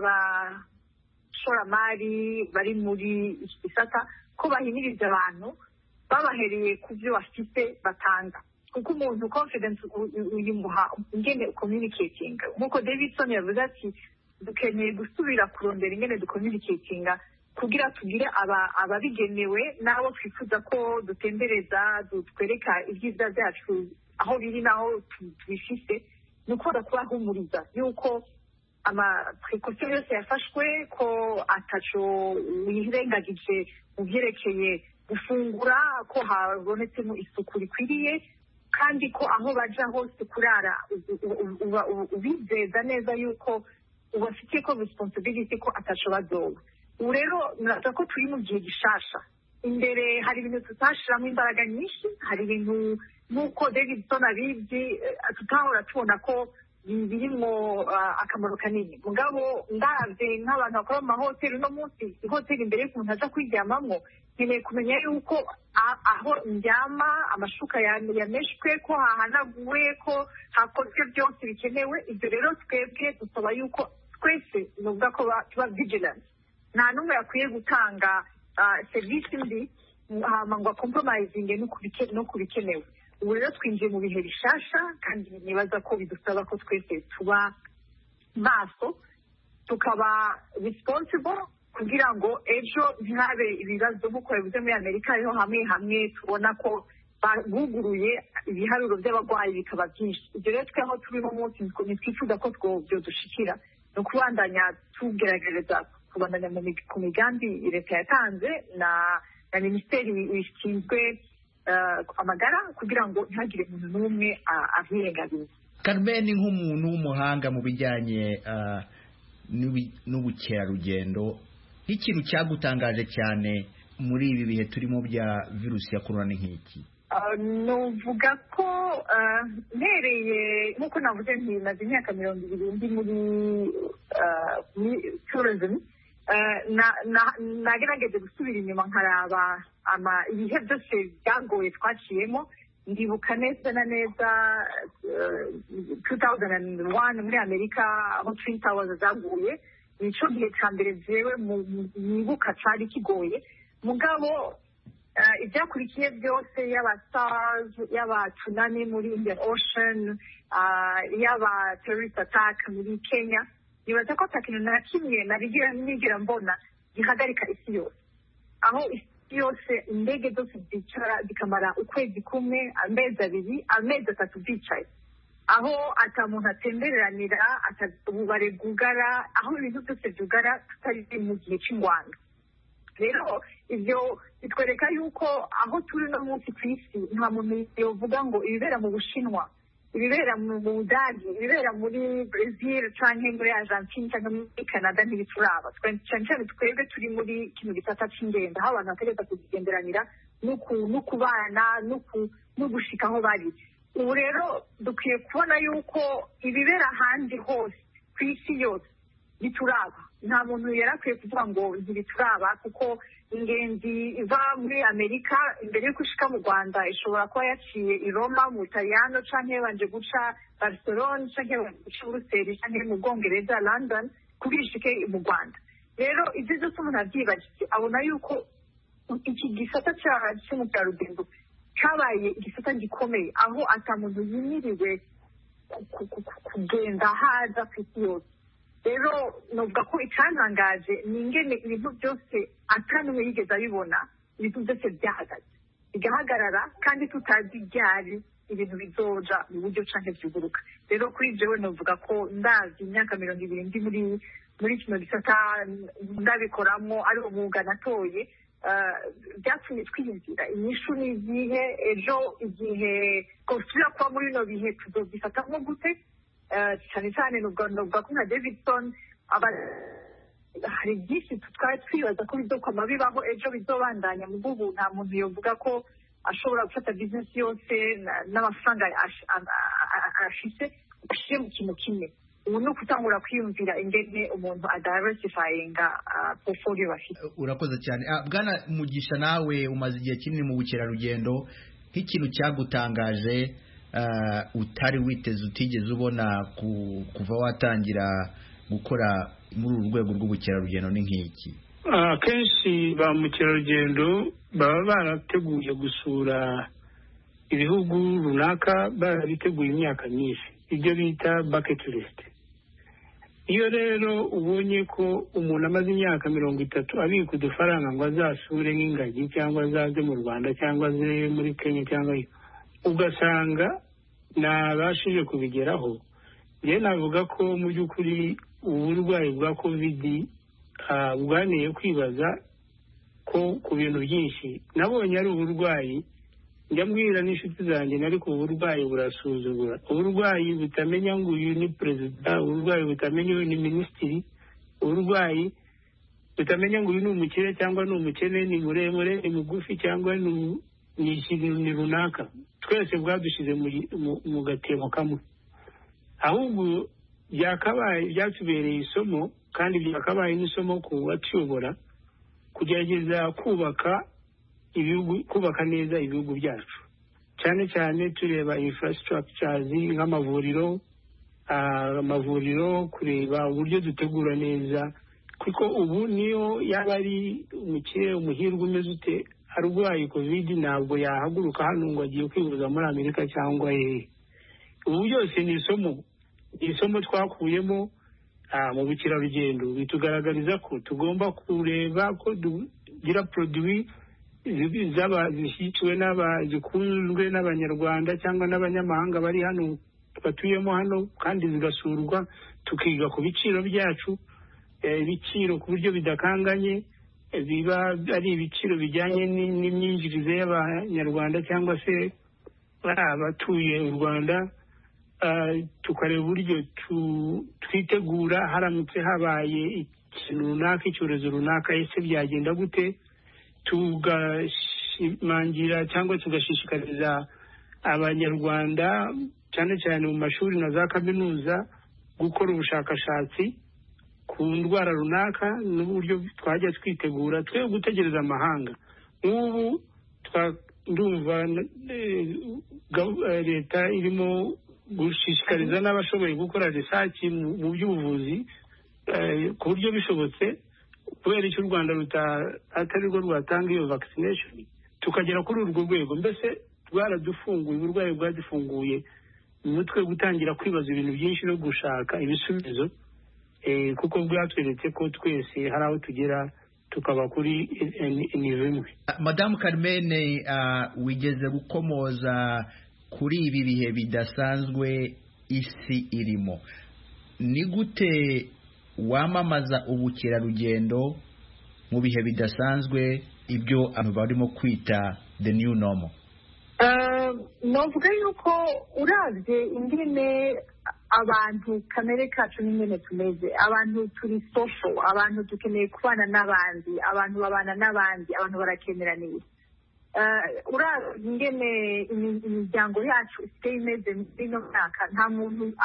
abashoramari bari muri iki gisata ko bahimiriza abantu babahereye ku byo bafite batanga, kuko umuntu confidence uyimuha ingene communicating. Nk'uko Davidson yavuze ati dukeneye gusubira kurondera ingene ducommunicatinga kugira tugire ababigenewe n'abo twifuza ko dutembereza, dutwereka ibyiza byacu aho biri n'aho tubifise, ni uko kubahumuriza yuko amaprekosiyo yose yafashwe, ko ataco wirengagije mu byerekeye gufungura, ko habonetsemo isuku rikwiriye, kandi ko aho baja hose kurara ubizeza neza yuko ubafitiye ko responsibility ko ataco bazoba. Ubu rero nuraza ko turi mu gihe gishasha, imbere hari ibintu tutashiramo imbaraga nyinshi, hari ibintu nk'uko Davidson abizi tutahora tubona ko birimwo akamaro kanini. Mugabo ndavye nk'abantu bakora mu mahoteli, uno munsi ihoteli imbere y'ukuntu aza kwiryamamwo, nkeneye kumenya yuko aho ndyama amashuka yameshwe, ko hahanaguwe, ko hakozwe byose bikenewe. Ibyo rero twebwe dusaba yuko twese nuvuga ko tuba vigilant. Nta n'umwe yakwiye gutanga serivisi mbi hama ngo compromising no kubikenewe. Ubu rero twinjiye mu bihe bishasha, kandi nibaza ko bidusaba ko twese tuba maso, tukaba responsible, kugira ngo ejo ntihabe ibibazo nk'uko bivuze muri Amerika. Ariho hamwe tubona ko buguruye ibiharuro by'abarwayi bikaba byinshi. Ibyo rero tweho turimo munsi ntitwifuza ko byodushikira, ni ukubandanya tugerageza kubandanya ku migambi leta yatanze na minisiteri ishinzwe amagara, kugira ngo ntihagire umuntu n'umwe avyirengabiza. Carmen, nk'umuntu w'umuhanga mu bijyanye n'ubukerarugendo, nk'ikintu cyagutangaje cyane muri ibi bihe turimo bya virusi ya corona ni nk'iki? Nuvuga ko mpereye nk'uko navuze ntimaze imyaka 20 ndi muri tourism, nagerageje gusubira inyuma nkaraba ibihe byose byagoye twaciyemo, ndibuka neza na neza 2001 muri Amerika aho Twin Towers zaguye. Nico gihe cya mbere jewe nibuka cyari kigoye, mugabo ibyakurikiye byose yaba SARS, yaba tsunami muri Indian Ocean, yaba terrorist attack muri Kenya, nibaza ko atakintu na kimwe nigera mbona gihagarika isi yose, aho isi yose indege zose zicara zikamara ukwezi kumwe, amezi abiri, amezi atatu zicaye, aho ata muntu atembereranira, ububare bwugara, aho ibintu byose byugara tutari mu gihe cy'ingwano. Rero ibyo bitwereka yuko aho turi no munsi ku isi nta muntu yovuga ngo ibibera mu Bushinwa, ibibera mu Budage, ibibera muri Brazil cyangwa muri Argentine cyangwa muri Canada ntibituraba. Cyane cyane twebwe turi muri kino gisata cy'ingendo, aho abantu bategereza kugenderanira no kubana no gushika aho bari. Ubu rero dukwiye kubona yuko ibibera ahandi hose ku isi yose bituraba. Nta muntu yari akwiye kuvuga ngo ntibituraba, kuko ingenzi iva muri Amerika imbere yo gushika mu Rwanda ishobora kuba yaciye i Roma mu Butaliyano, canke yabanje guca Barcelona, canke yabanje guca Buruseli, canke mu Bwongereza London kugira ishike mu Rwanda. Rero ibyo byose umuntu abyibajije abona yuko iki gisata cy'umukerarugendo cyabaye igisata gikomeye, aho ata muntu yimiriwe kugenda haza ku isi yose. Rero novuga ko icyantangaje ni ingene ibintu byose atanumwe yigeze abibona, ibintu byose byahagaze bigahagarara, kandi tutazi ryari ibintu bizoja mu buryo canke vyuguruka. Rero kuri jewe novuga ko ndazi imyaka 20 ndi muri kino gisata ndabikoramwo, ari umwuga natoye, byatumye twiyumvira inyishu n'igihe ejo igihe kosubira kuba muri bino bihe tuzobifatamwo gute. Cyane cyane novuga ko nka Davidson hari byinshi twari twibaza ko bizokwama bibaho ejo bizobandanya, mu bw'ubu nta muntu yovuga ko ashobora gufata bizinesi yose n'amafaranga afise ashire mu kintu kimwe. Ubu ni ukutangura kwiyumvira ingene umuntu adiversifyinga portfolio bafite. Urakoze cyane. Bwana Mugisha, nawe umaze igihe kinini mu bukerarugendo, nk'ikintu cyagutangaje utari witeze, utigeze ubona kuva watangira gukora muri uru rwego rw'ubukerarugendo ni nk'iki? Akenshi ba mukerarugendo baba barateguye gusura ibihugu runaka, barabiteguye imyaka myinshi, ibyo bita bucket list. Iyo rero ubonye ko umuntu amaze imyaka 30 abika udufaranga ngo azasure nk'ingagi cyangwa azaze mu Rwanda cyangwa aze muri Kenya cyangwa ugasanga nabashije kubigeraho, njye navuga ko mu by'ukuri uburwayi bwa COVID bwaneye kwibaza ko ku bintu byinshi. Nabonye ari uburwayi, njya mbwira n'inshuti zanjye, ariko uburwayi burasuzugura, uburwayi butamenya ngo uyu ni perezida, uburwayi butamenya uyu ni minisitiri, uburwayi butamenya ngo uyu ni umukire cyangwa ni umukene, ni muremure, ni mugufi cyangwa ni ikintu runaka. Twese bwadushyize mu gatebo kamwe, ahubwo byatubereye isomo, kandi byakabaye n'isomo ku batuyobora kugerageza kubaka neza ibihugu byacu, cyane cyane tureba infrastructures nk'amavuriro, kureba uburyo dutegura neza, kuko ubu niyo yaba ari umukire umuhirwe umeze ute arwaye COVID ntabwo yahaguruka hano ngo agiye kwivuza muri Amerika cyangwa ubu byose ni isomo twakuyemo mu bukerarugendo. Bitugaragariza ko tugomba kureba ko dugira produit zishyitswe zikunzwe n'abanyarwanda cyangwa n'abanyamahanga bari hano batuyemo hano, kandi zigasurwa, tukiga ku biciro byacu, ibiciro ku buryo bidakanganye, biba ari ibiciro bijyanye n'imyinjirize y'abanyarwanda cyangwa se abatuye u Rwanda, tukareba uburyo twitegura haramutse habaye ikintu runaka, icyorezo runaka, ese byagenda gute, tugashimangira cyangwa tugashishikariza abanyarwanda cyane cyane mu mashuri na za kaminuza gukora ubushakashatsi ku ndwara runaka n'uburyo twajya twitegura, twe gutegereza amahanga. Nk'ubu ndumva leta irimo gushishikariza n'abashoboye gukora research mu by'ubuvuzi ku buryo bishobotse kubera icyo u Rwanda atari rwo rwatanga iyo vaccination tukagera kuri urwo rwego. Mbese rwaradufunguye, uburwayi bwadufunguye mu mutwe gutangira kwibaza ibintu byinshi no gushaka ibisubizo, kuko bwatweretse ko twese hari aho tugera tukaba kuri nivo imwe. Madamu Carmen, wigeze gukomoza kuri ibi bihe bidasanzwe isi irimo. Ni gute wamamaza ubukerarugendo mu bihe bidasanzwe, ibyo abantu barimo kwita the new normal? Novuga yuko uravye ingene abantu kamere kacu n'ingene tumeze, abantu turi social, abantu dukeneye kubana n'abandi, abantu babana n'abandi, abantu barakeneraniye. Uravye ingene imiryango yacu isigaye imeze muri ino myaka, nta muntu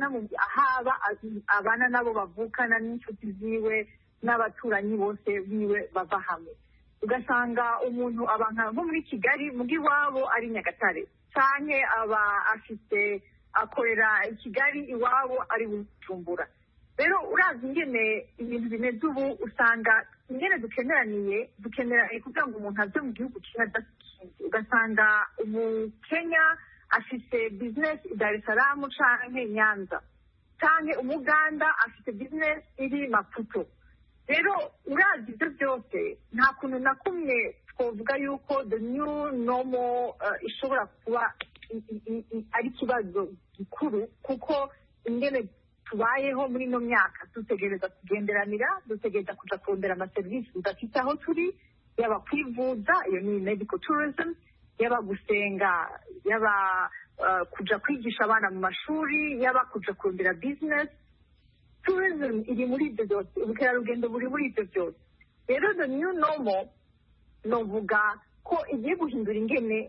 abana nabo bavukana n'inshuti ziwe n'abaturanyi bose biwe bava hamwe. Ugasanga umuntu aba nko muri Kigali, mugi wabo ari Nyagatare, canke aba afite akorera i Kigali, iwabo ari Bujumbura. Rero uravye ingene ibintu bimeze ubu, usanga ingene dukeneraniye kugira ngo umuntu ave mu gihugu kimwe adakindi. Ugasanga Umukenya afite business i Dar es Salaam canke Nyanza, canke Umuganda afite business iri Maputo. Rero uravye ibyo byose, nta kuntu na kumwe twovuga yuko the new normal ishobora kuba ari ikibazo gikuru, kuko ingene tubayeho muri ino myaka dutegereza kugenderanira, dutegereza kuja kurondera amaserivisi tudafite aho turi, yaba kwivuza, iyo ni medical tourism, yaba gusenga, yaba kuja kwigisha abana mu mashuri, yaba kuja kurondera business. Tourism iri muri ibyo byose, ubukerarugendo buri muri ibyo byose. Rero the new normal novuga ko igiye guhindura ingene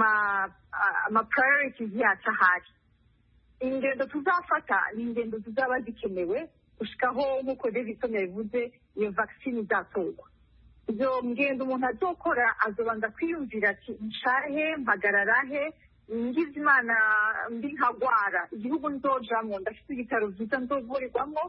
ama priorities yacu ahari. Ingendo tuzafata ni ingendo zizaba zikenewe gushikaho nk'uko Davidson yabivuze iyo vaccine izatorwa. Izo ngendo umuntu azokora azobanza kwiyumvira ati nshahe, mpagararahe, ngize Imana mbi nkagwara, igihugu nzojamwo ndafite ibitaro byiza nzovurirwamwo,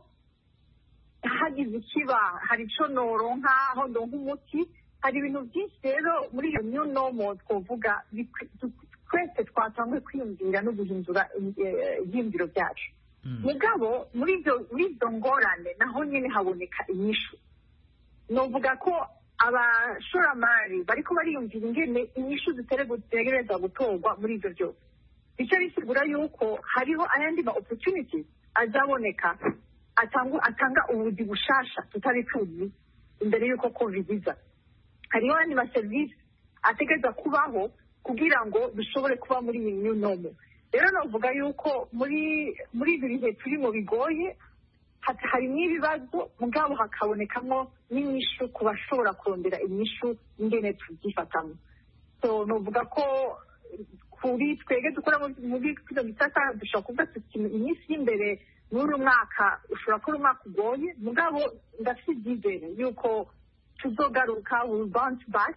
hagize ikiba hari ico noronka aho ndonka umuti. Hari ibintu byinshi rero muri iyo new normal twovuga twese twatangwe kwiyumvira no guhindura ibyiyumviro byacu. Mugabo muri izo ngorane naho nyine haboneka inyishu. Novuga ko abashoramari bariko bariyumvira ingene inyishu zitegereza gutorwa muri ivyo byose. Icyo bisigura yuko hariho ayandi ma opportunities azaboneka atanga ubuzi bushasha tutari tuzi imbere yuko covid iza. Hariho ayandi ma service ategereza kubaho kugira ngo dushobore kuba muri iyi new normal. Rero novuga yuko muri ibi bihe turimo bigoye, harimo ibibazo mugabo hakabonekamo n'inyishu ku bashobora kurondera inyishu ingene tubyifatamo. So novuga ko kuri twege dukora muri kino gisata dushobora kuvuga tuti iminsi y'imbere muri mwaka ushobora kuba umwaka ugoye, mugabo ndafite ibyizere yuko tuzogaruka, will bounce back.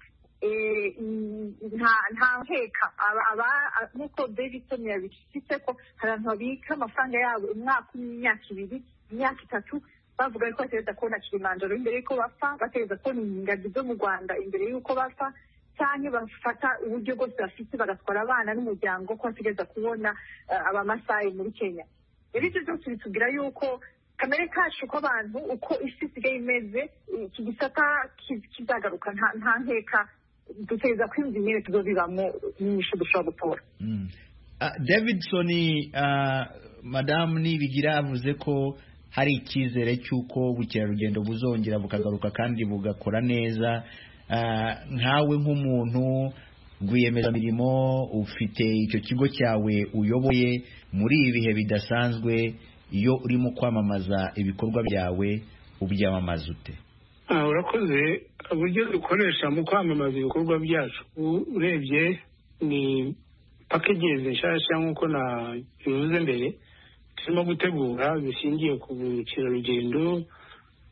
Nta nkeka nk'uko Davidson yabishyize ko hari abantu babika amafaranga yabo umwaka umwe, imyaka ibiri, imyaka itatu, bavuga ko bategereza kubona Kilimanjaro imbere y'uko bapfa, bategereza kubona ingagi zo mu Rwanda imbere y'uko bapfa, cyane bafata uburyo bwose bafite bagatwara abana n'umuryango ko bategereza kubona abamasayi muri Kenya. Rero ibyo byose bitubwira yuko kamere kacu k'abantu uko isi isigaye imeze, iki gisata kizagaruka nta nkeka, dutegereza kwiyumva ingene tuzobibamwo n'inyishu dushobora gutora. Davidson, Madamu Nibigira avuze ko hari icyizere cy'uko ubukerarugendo buzongera bukagaruka kandi bugakora neza. Nkawe nk'umuntu rwiyemezamirimo ufite icyo kigo cyawe uyoboye muri ibi bihe bidasanzwe, iyo urimo kwamamaza ibikorwa byawe ubyamamaza ute? Urakoze. Uburyo dukoresha mu kwamamaza ibikorwa byacu urebye ni packages nshasha nk'uko nabivuze mbere turimo gutegura bishingiye ku bukerarugendo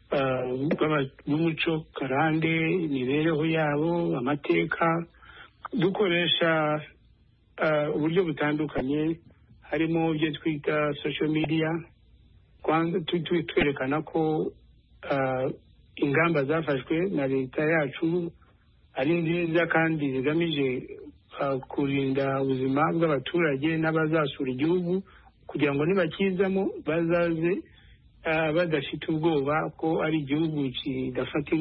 bw'umuco karande, imibereho yabo, amateka, dukoresha uburyo butandukanye, harimo ibyo twita social media, twerekana ko ingamba zafashwe na leta yacu ari nziza kandi zigamije kurinda ubuzima bw'abaturage n'abazasura igihugu, kugira ngo nibakizamo bazaze badafite ubwoba ko ari igihugu kidafite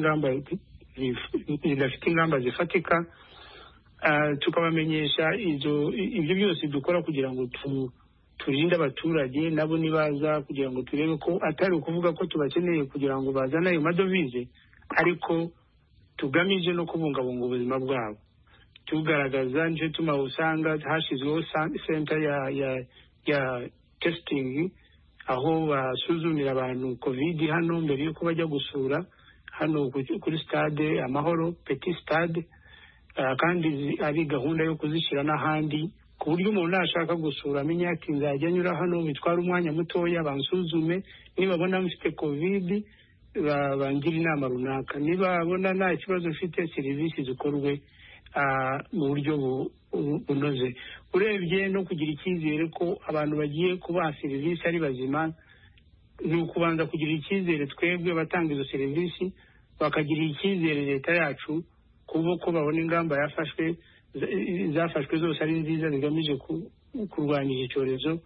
ingamba zifatika. Tukabamenyesha ibyo byose dukora kugira ngo turinde abaturage nabo nibaza, kugira ngo turebe ko atari ukuvuga ko tubakeneye kugira ngo bazane ayo madovize, ariko tugamije no kubungabunga ubuzima bwabo. Tugaragaza nje usanga hashyizweho center ya testing, aho basuzumira abantu covid hano mbere yuko bajya gusura hano kuri stade Amahoro, Petit Stade, kandi ari gahunda yo kuzishyira n'ahandi, ku buryo umuntu nashaka gusura amenya ati nzajya nyura hano, bitwara umwanya mutoya, bansuzume, nibabona mfite covid bangira inama runaka, nibabona nta kibazo mfite, serivisi zikorwe mu buryo bunoze. Urebye no kugira icyizere ko abantu bagiye kubaha serivisi ari bazima, ni ukubanza kugira icyizere twebwe batanga izo serivisi, bakagira icyizere leta yacu kubo ko babona ingamba zafashwe zose ari nziza zigamije kurwanya iki cyorezo.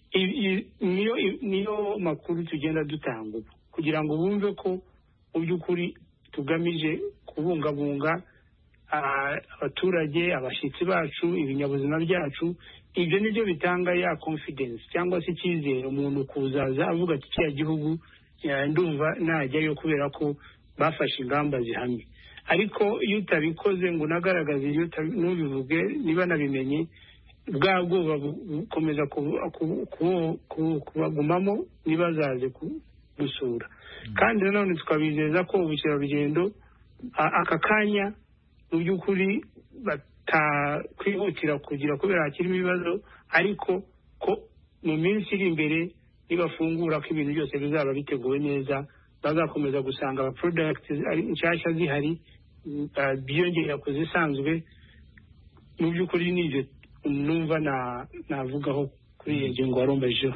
Niyo makuru tugenda dutanga kugira ngo bumve ko mu by'ukuri tugamije kubungabunga abaturage, abashyitsi bacu, ibinyabuzima byacu. Ibyo nibyo bitanga ya confidence cyangwa se icyizere umuntu kuzaza avuga ati kiriya gihugu ndumva najyayo kubera ko bafashe ingamba zihamye. Ariko iyo utabikoze ngo unagaragaze, iyo ntubivuge, niba nabimenye, bwa bwoba bukomeza kubagumamo ntibazaze gusura. Kandi nanone tukabizeza ko ubukerarugendo aka kanya mu by'ukuri batakwihutira kugira kubera hakirimo ibibazo, ariko ko mu minsi iri imbere nibafungura ko ibintu byose bizaba biteguwe neza, bazakomeza gusanga aba products nshyashya zihari biyongera ku zisanzwe. Mu by'ukuri n'ibyo numva navugaho kuri iyo ngingo warombajeho.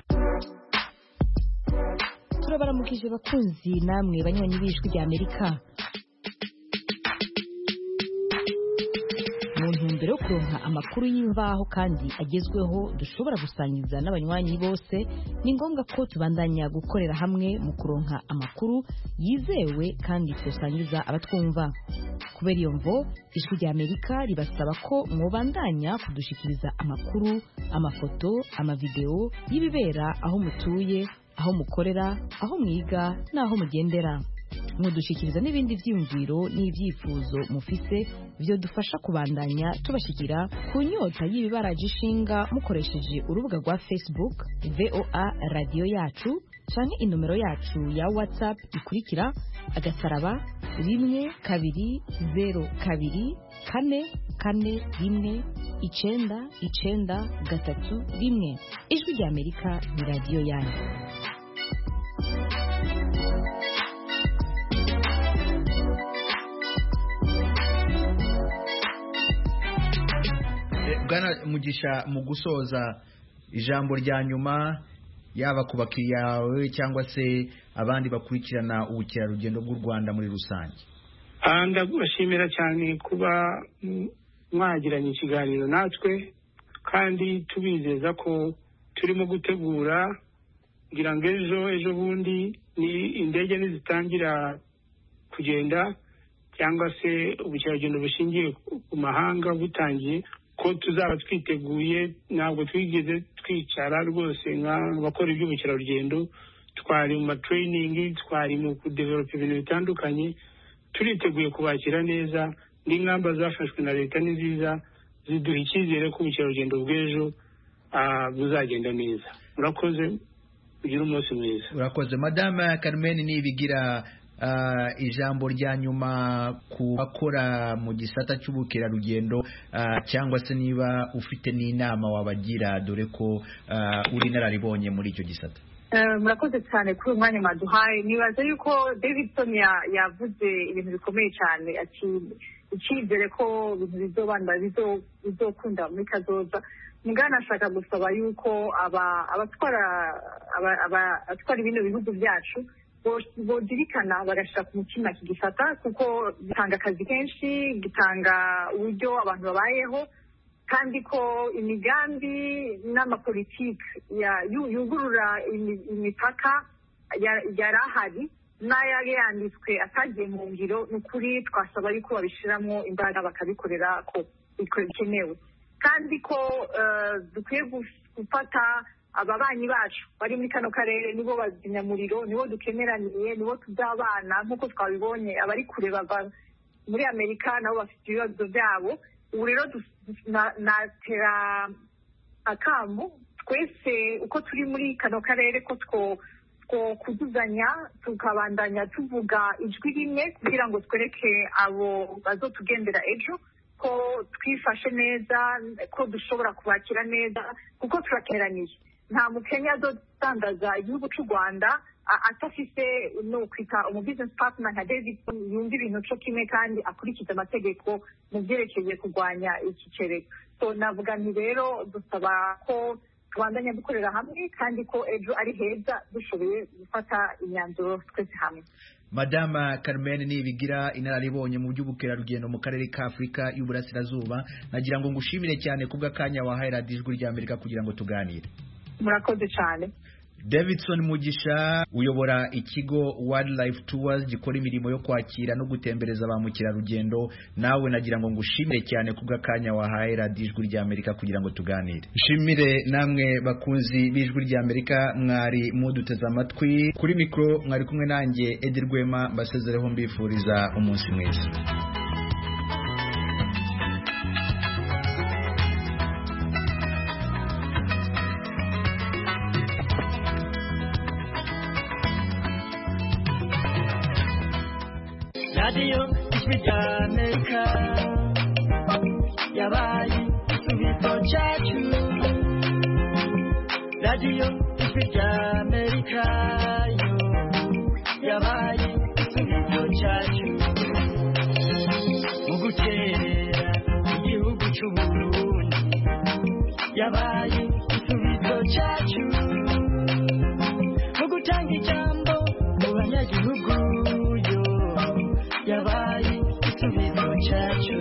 Turabaramukije bakunzi namwe banywanyi b'Ijwi ry'Amerika. Mu ntumbero yo kuronka amakuru y'imvaho kandi agezweho dushobora gusangiza n'abanywanyi bose, ni ngombwa ko tubandanya gukorera hamwe mu kuronka amakuru yizewe kandi tusangiza abatwumva. Kubera iyo mvo, Ijwi ry'Amerika ribasaba ko mwobandanya kudushikiriza amakuru, amafoto, amavideo y'ibibera aho mutuye, aho mukorera, aho mwiga n'aho mugendera. Mudushikiriza n'ibindi vyiyumviro n'ivyifuzo mufise byo dufasha kubandanya tubashikira ku nyota y'ibibaraje ishinga mukoresheje urubuga rwa Facebook VOA Radio Yacu canke inomero yacu ya WhatsApp ikurikira *120 2 4 1 991. Ijwi ry'Amerika ni radio yanyu. Bwana Mugisha, mu gusoza ijambo rya nyuma, yaba ku bakiriya bawe cyangwa se abandi bakurikirana ubukerarugendo bw'u Rwanda muri rusange. Ndabashimira cyane kuba mwagiranye ikiganiro natwe, kandi tubizeza ko turimo gutegura kugira ngo ejo bundi ni indege nizitangira kugenda cyangwa se ubukerarugendo bushingiye ku mahanga butangiye, ko tuzaba twiteguye. Ntabwo twigeze twicara rwose nk'abakora iby'ubukerarugendo, twari mu matraining, twari mu kudevelopa ibintu bitandukanye. Turiteguye kubakira neza, n'ingamba zafashwe na leta ni nziza, ziduha icyizere ko ubukerarugendo bw'ejo buzagenda neza. Murakoze, ugire umunsi mwiza. Urakoze. Madame Carmen Niyibigira, ijambo rya nyuma ku bakora mu gisata cy'ubukerarugendo, cyangwa se niba ufite n'inama wabagira, dore ko uri nararibonye muri icyo gisata. Murakoze cyane kuri uyu mwanya mwaduhaye. Nibaza yuko Davidson yavuze ibintu bikomeye cyane, ati icyizere ko bizokunda muri kazoza. Mugana ashaka gusaba yuko abatwara bino bihugu byacu bozirikana bagashyira ku mutima iki gisata, kuko gitanga akazi kenshi, gitanga uburyo abantu babayeho, kandi ko imigambi n'amapolitiki yugurura imipaka yari ahari n'ayari yanditswe atagiye mu ngiro, ni ukuri twasaba yuko babishyiramo imbaraga bakabikorera ko bikenewe, kandi ko dukwiye gufata ababanyi bacu bari muri kano karere, nibo bazimyamuriro, nibo dukeneraniye, nibo tuzabana, nk'uko twabibonye abari kure bava muri Amerika nabo bafite ibibazo byabo. Ubu rero natera akamu twese uko turi muri kano karere ko kuzuzanya tukabandanya tuvuga ijwi rimwe, kugira ngo twereke abo bazotugendera ejo ko twifashe neza, ko dushobora kubakira neza, kuko turakeraniye. Nta mukenya azodandaza igihugu cy'u Rwanda atafise no kwita business partner nka David yumva ibintu cyo kimwe kandi akurikiza amategeko mu byerekeye kurwanya iki cyorezo. So navuga nti rero dusaba ko tubandanya dukorera hamwe, kandi ko ejo ari heza dushoboye gufata imyanzuro twese hamwe. Madama Carmen Nibigira, inararibonye mu by'ubukerarugendo mu karere ka Afurika y'Uburasirazuba, nagira ngo ngushimire cyane kubw'akanya wahaye Radio Ijwi ry'Amerika kugira ngo tuganire. Murakoze cyane. Davidson Mugisha uyobora ikigo Wildlife Tours gikora imirimo yo kwakira no gutembereza ba mukerarugendo, nawe nagira ngo ngushimire cyane kubw'akanya wahaye Radio Ijwi ry'Amerika kugira ngo tuganire. Shimire namwe bakunzi b'Ijwi ry'Amerika mwari muduteze amatwi. Kuri mikro mwari kumwe nanjye Edi Rwema, mbasezereho mbifuriza umunsi mwiza. Radio Ijwi ry'Amerika yabaye igisubizo cyacu. Radio Ijwi ry'Amerika yo yabaye igisubizo cyacu mu guterera igihugu cy'u Burundi, yabaye igisubizo cyacu mu gutanga ijambo mu banyagihugu, yabaye igisubizo cyacu.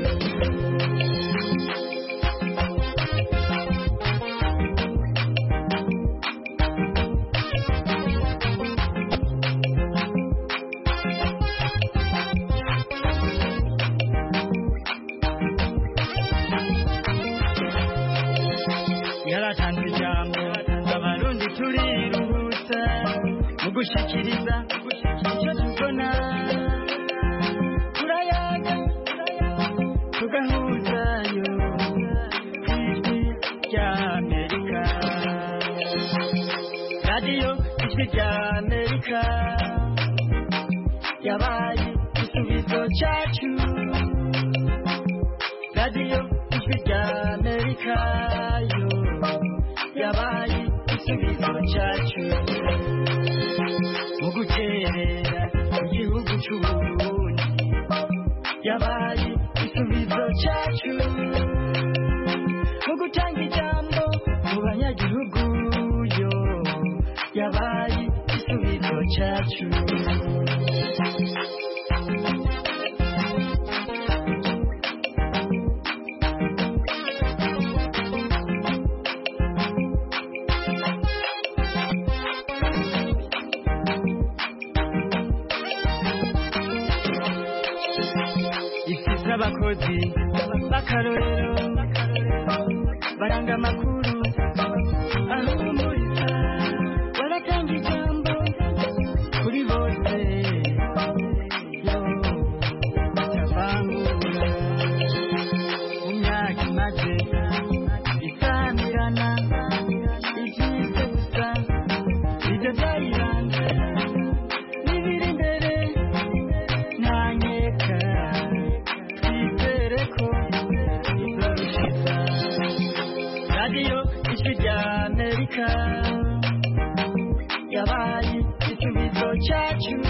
Yaratanze ijambo abarundi turiruhutsa mu gushikiriza icyo tubona, tugahuzayo Ijwi ry'Amerika. Radio Ijwi ry'Amerika yabaye igisubizo cyacu. Radio Ijwi ry'Amerika yo yabaye igisubizo cyacu mu guterera igihugu cy'u Burundi, yabaye igisubizo cyacu mu gutanga ijambo mu banyagihugu, yo yabaye igisubizo cyacu. Abakozi b'akarorero baranga amakuru ahumuriza, baratanga ijambo kuri bose, yo batavangura. Mu myaka imaze isamirana, ibyiza gusa ibyo byayiranze, n'ibiri imbere nta nkeka, Radio Ijwi ry'Amerika yabaye igisubizo cyacu.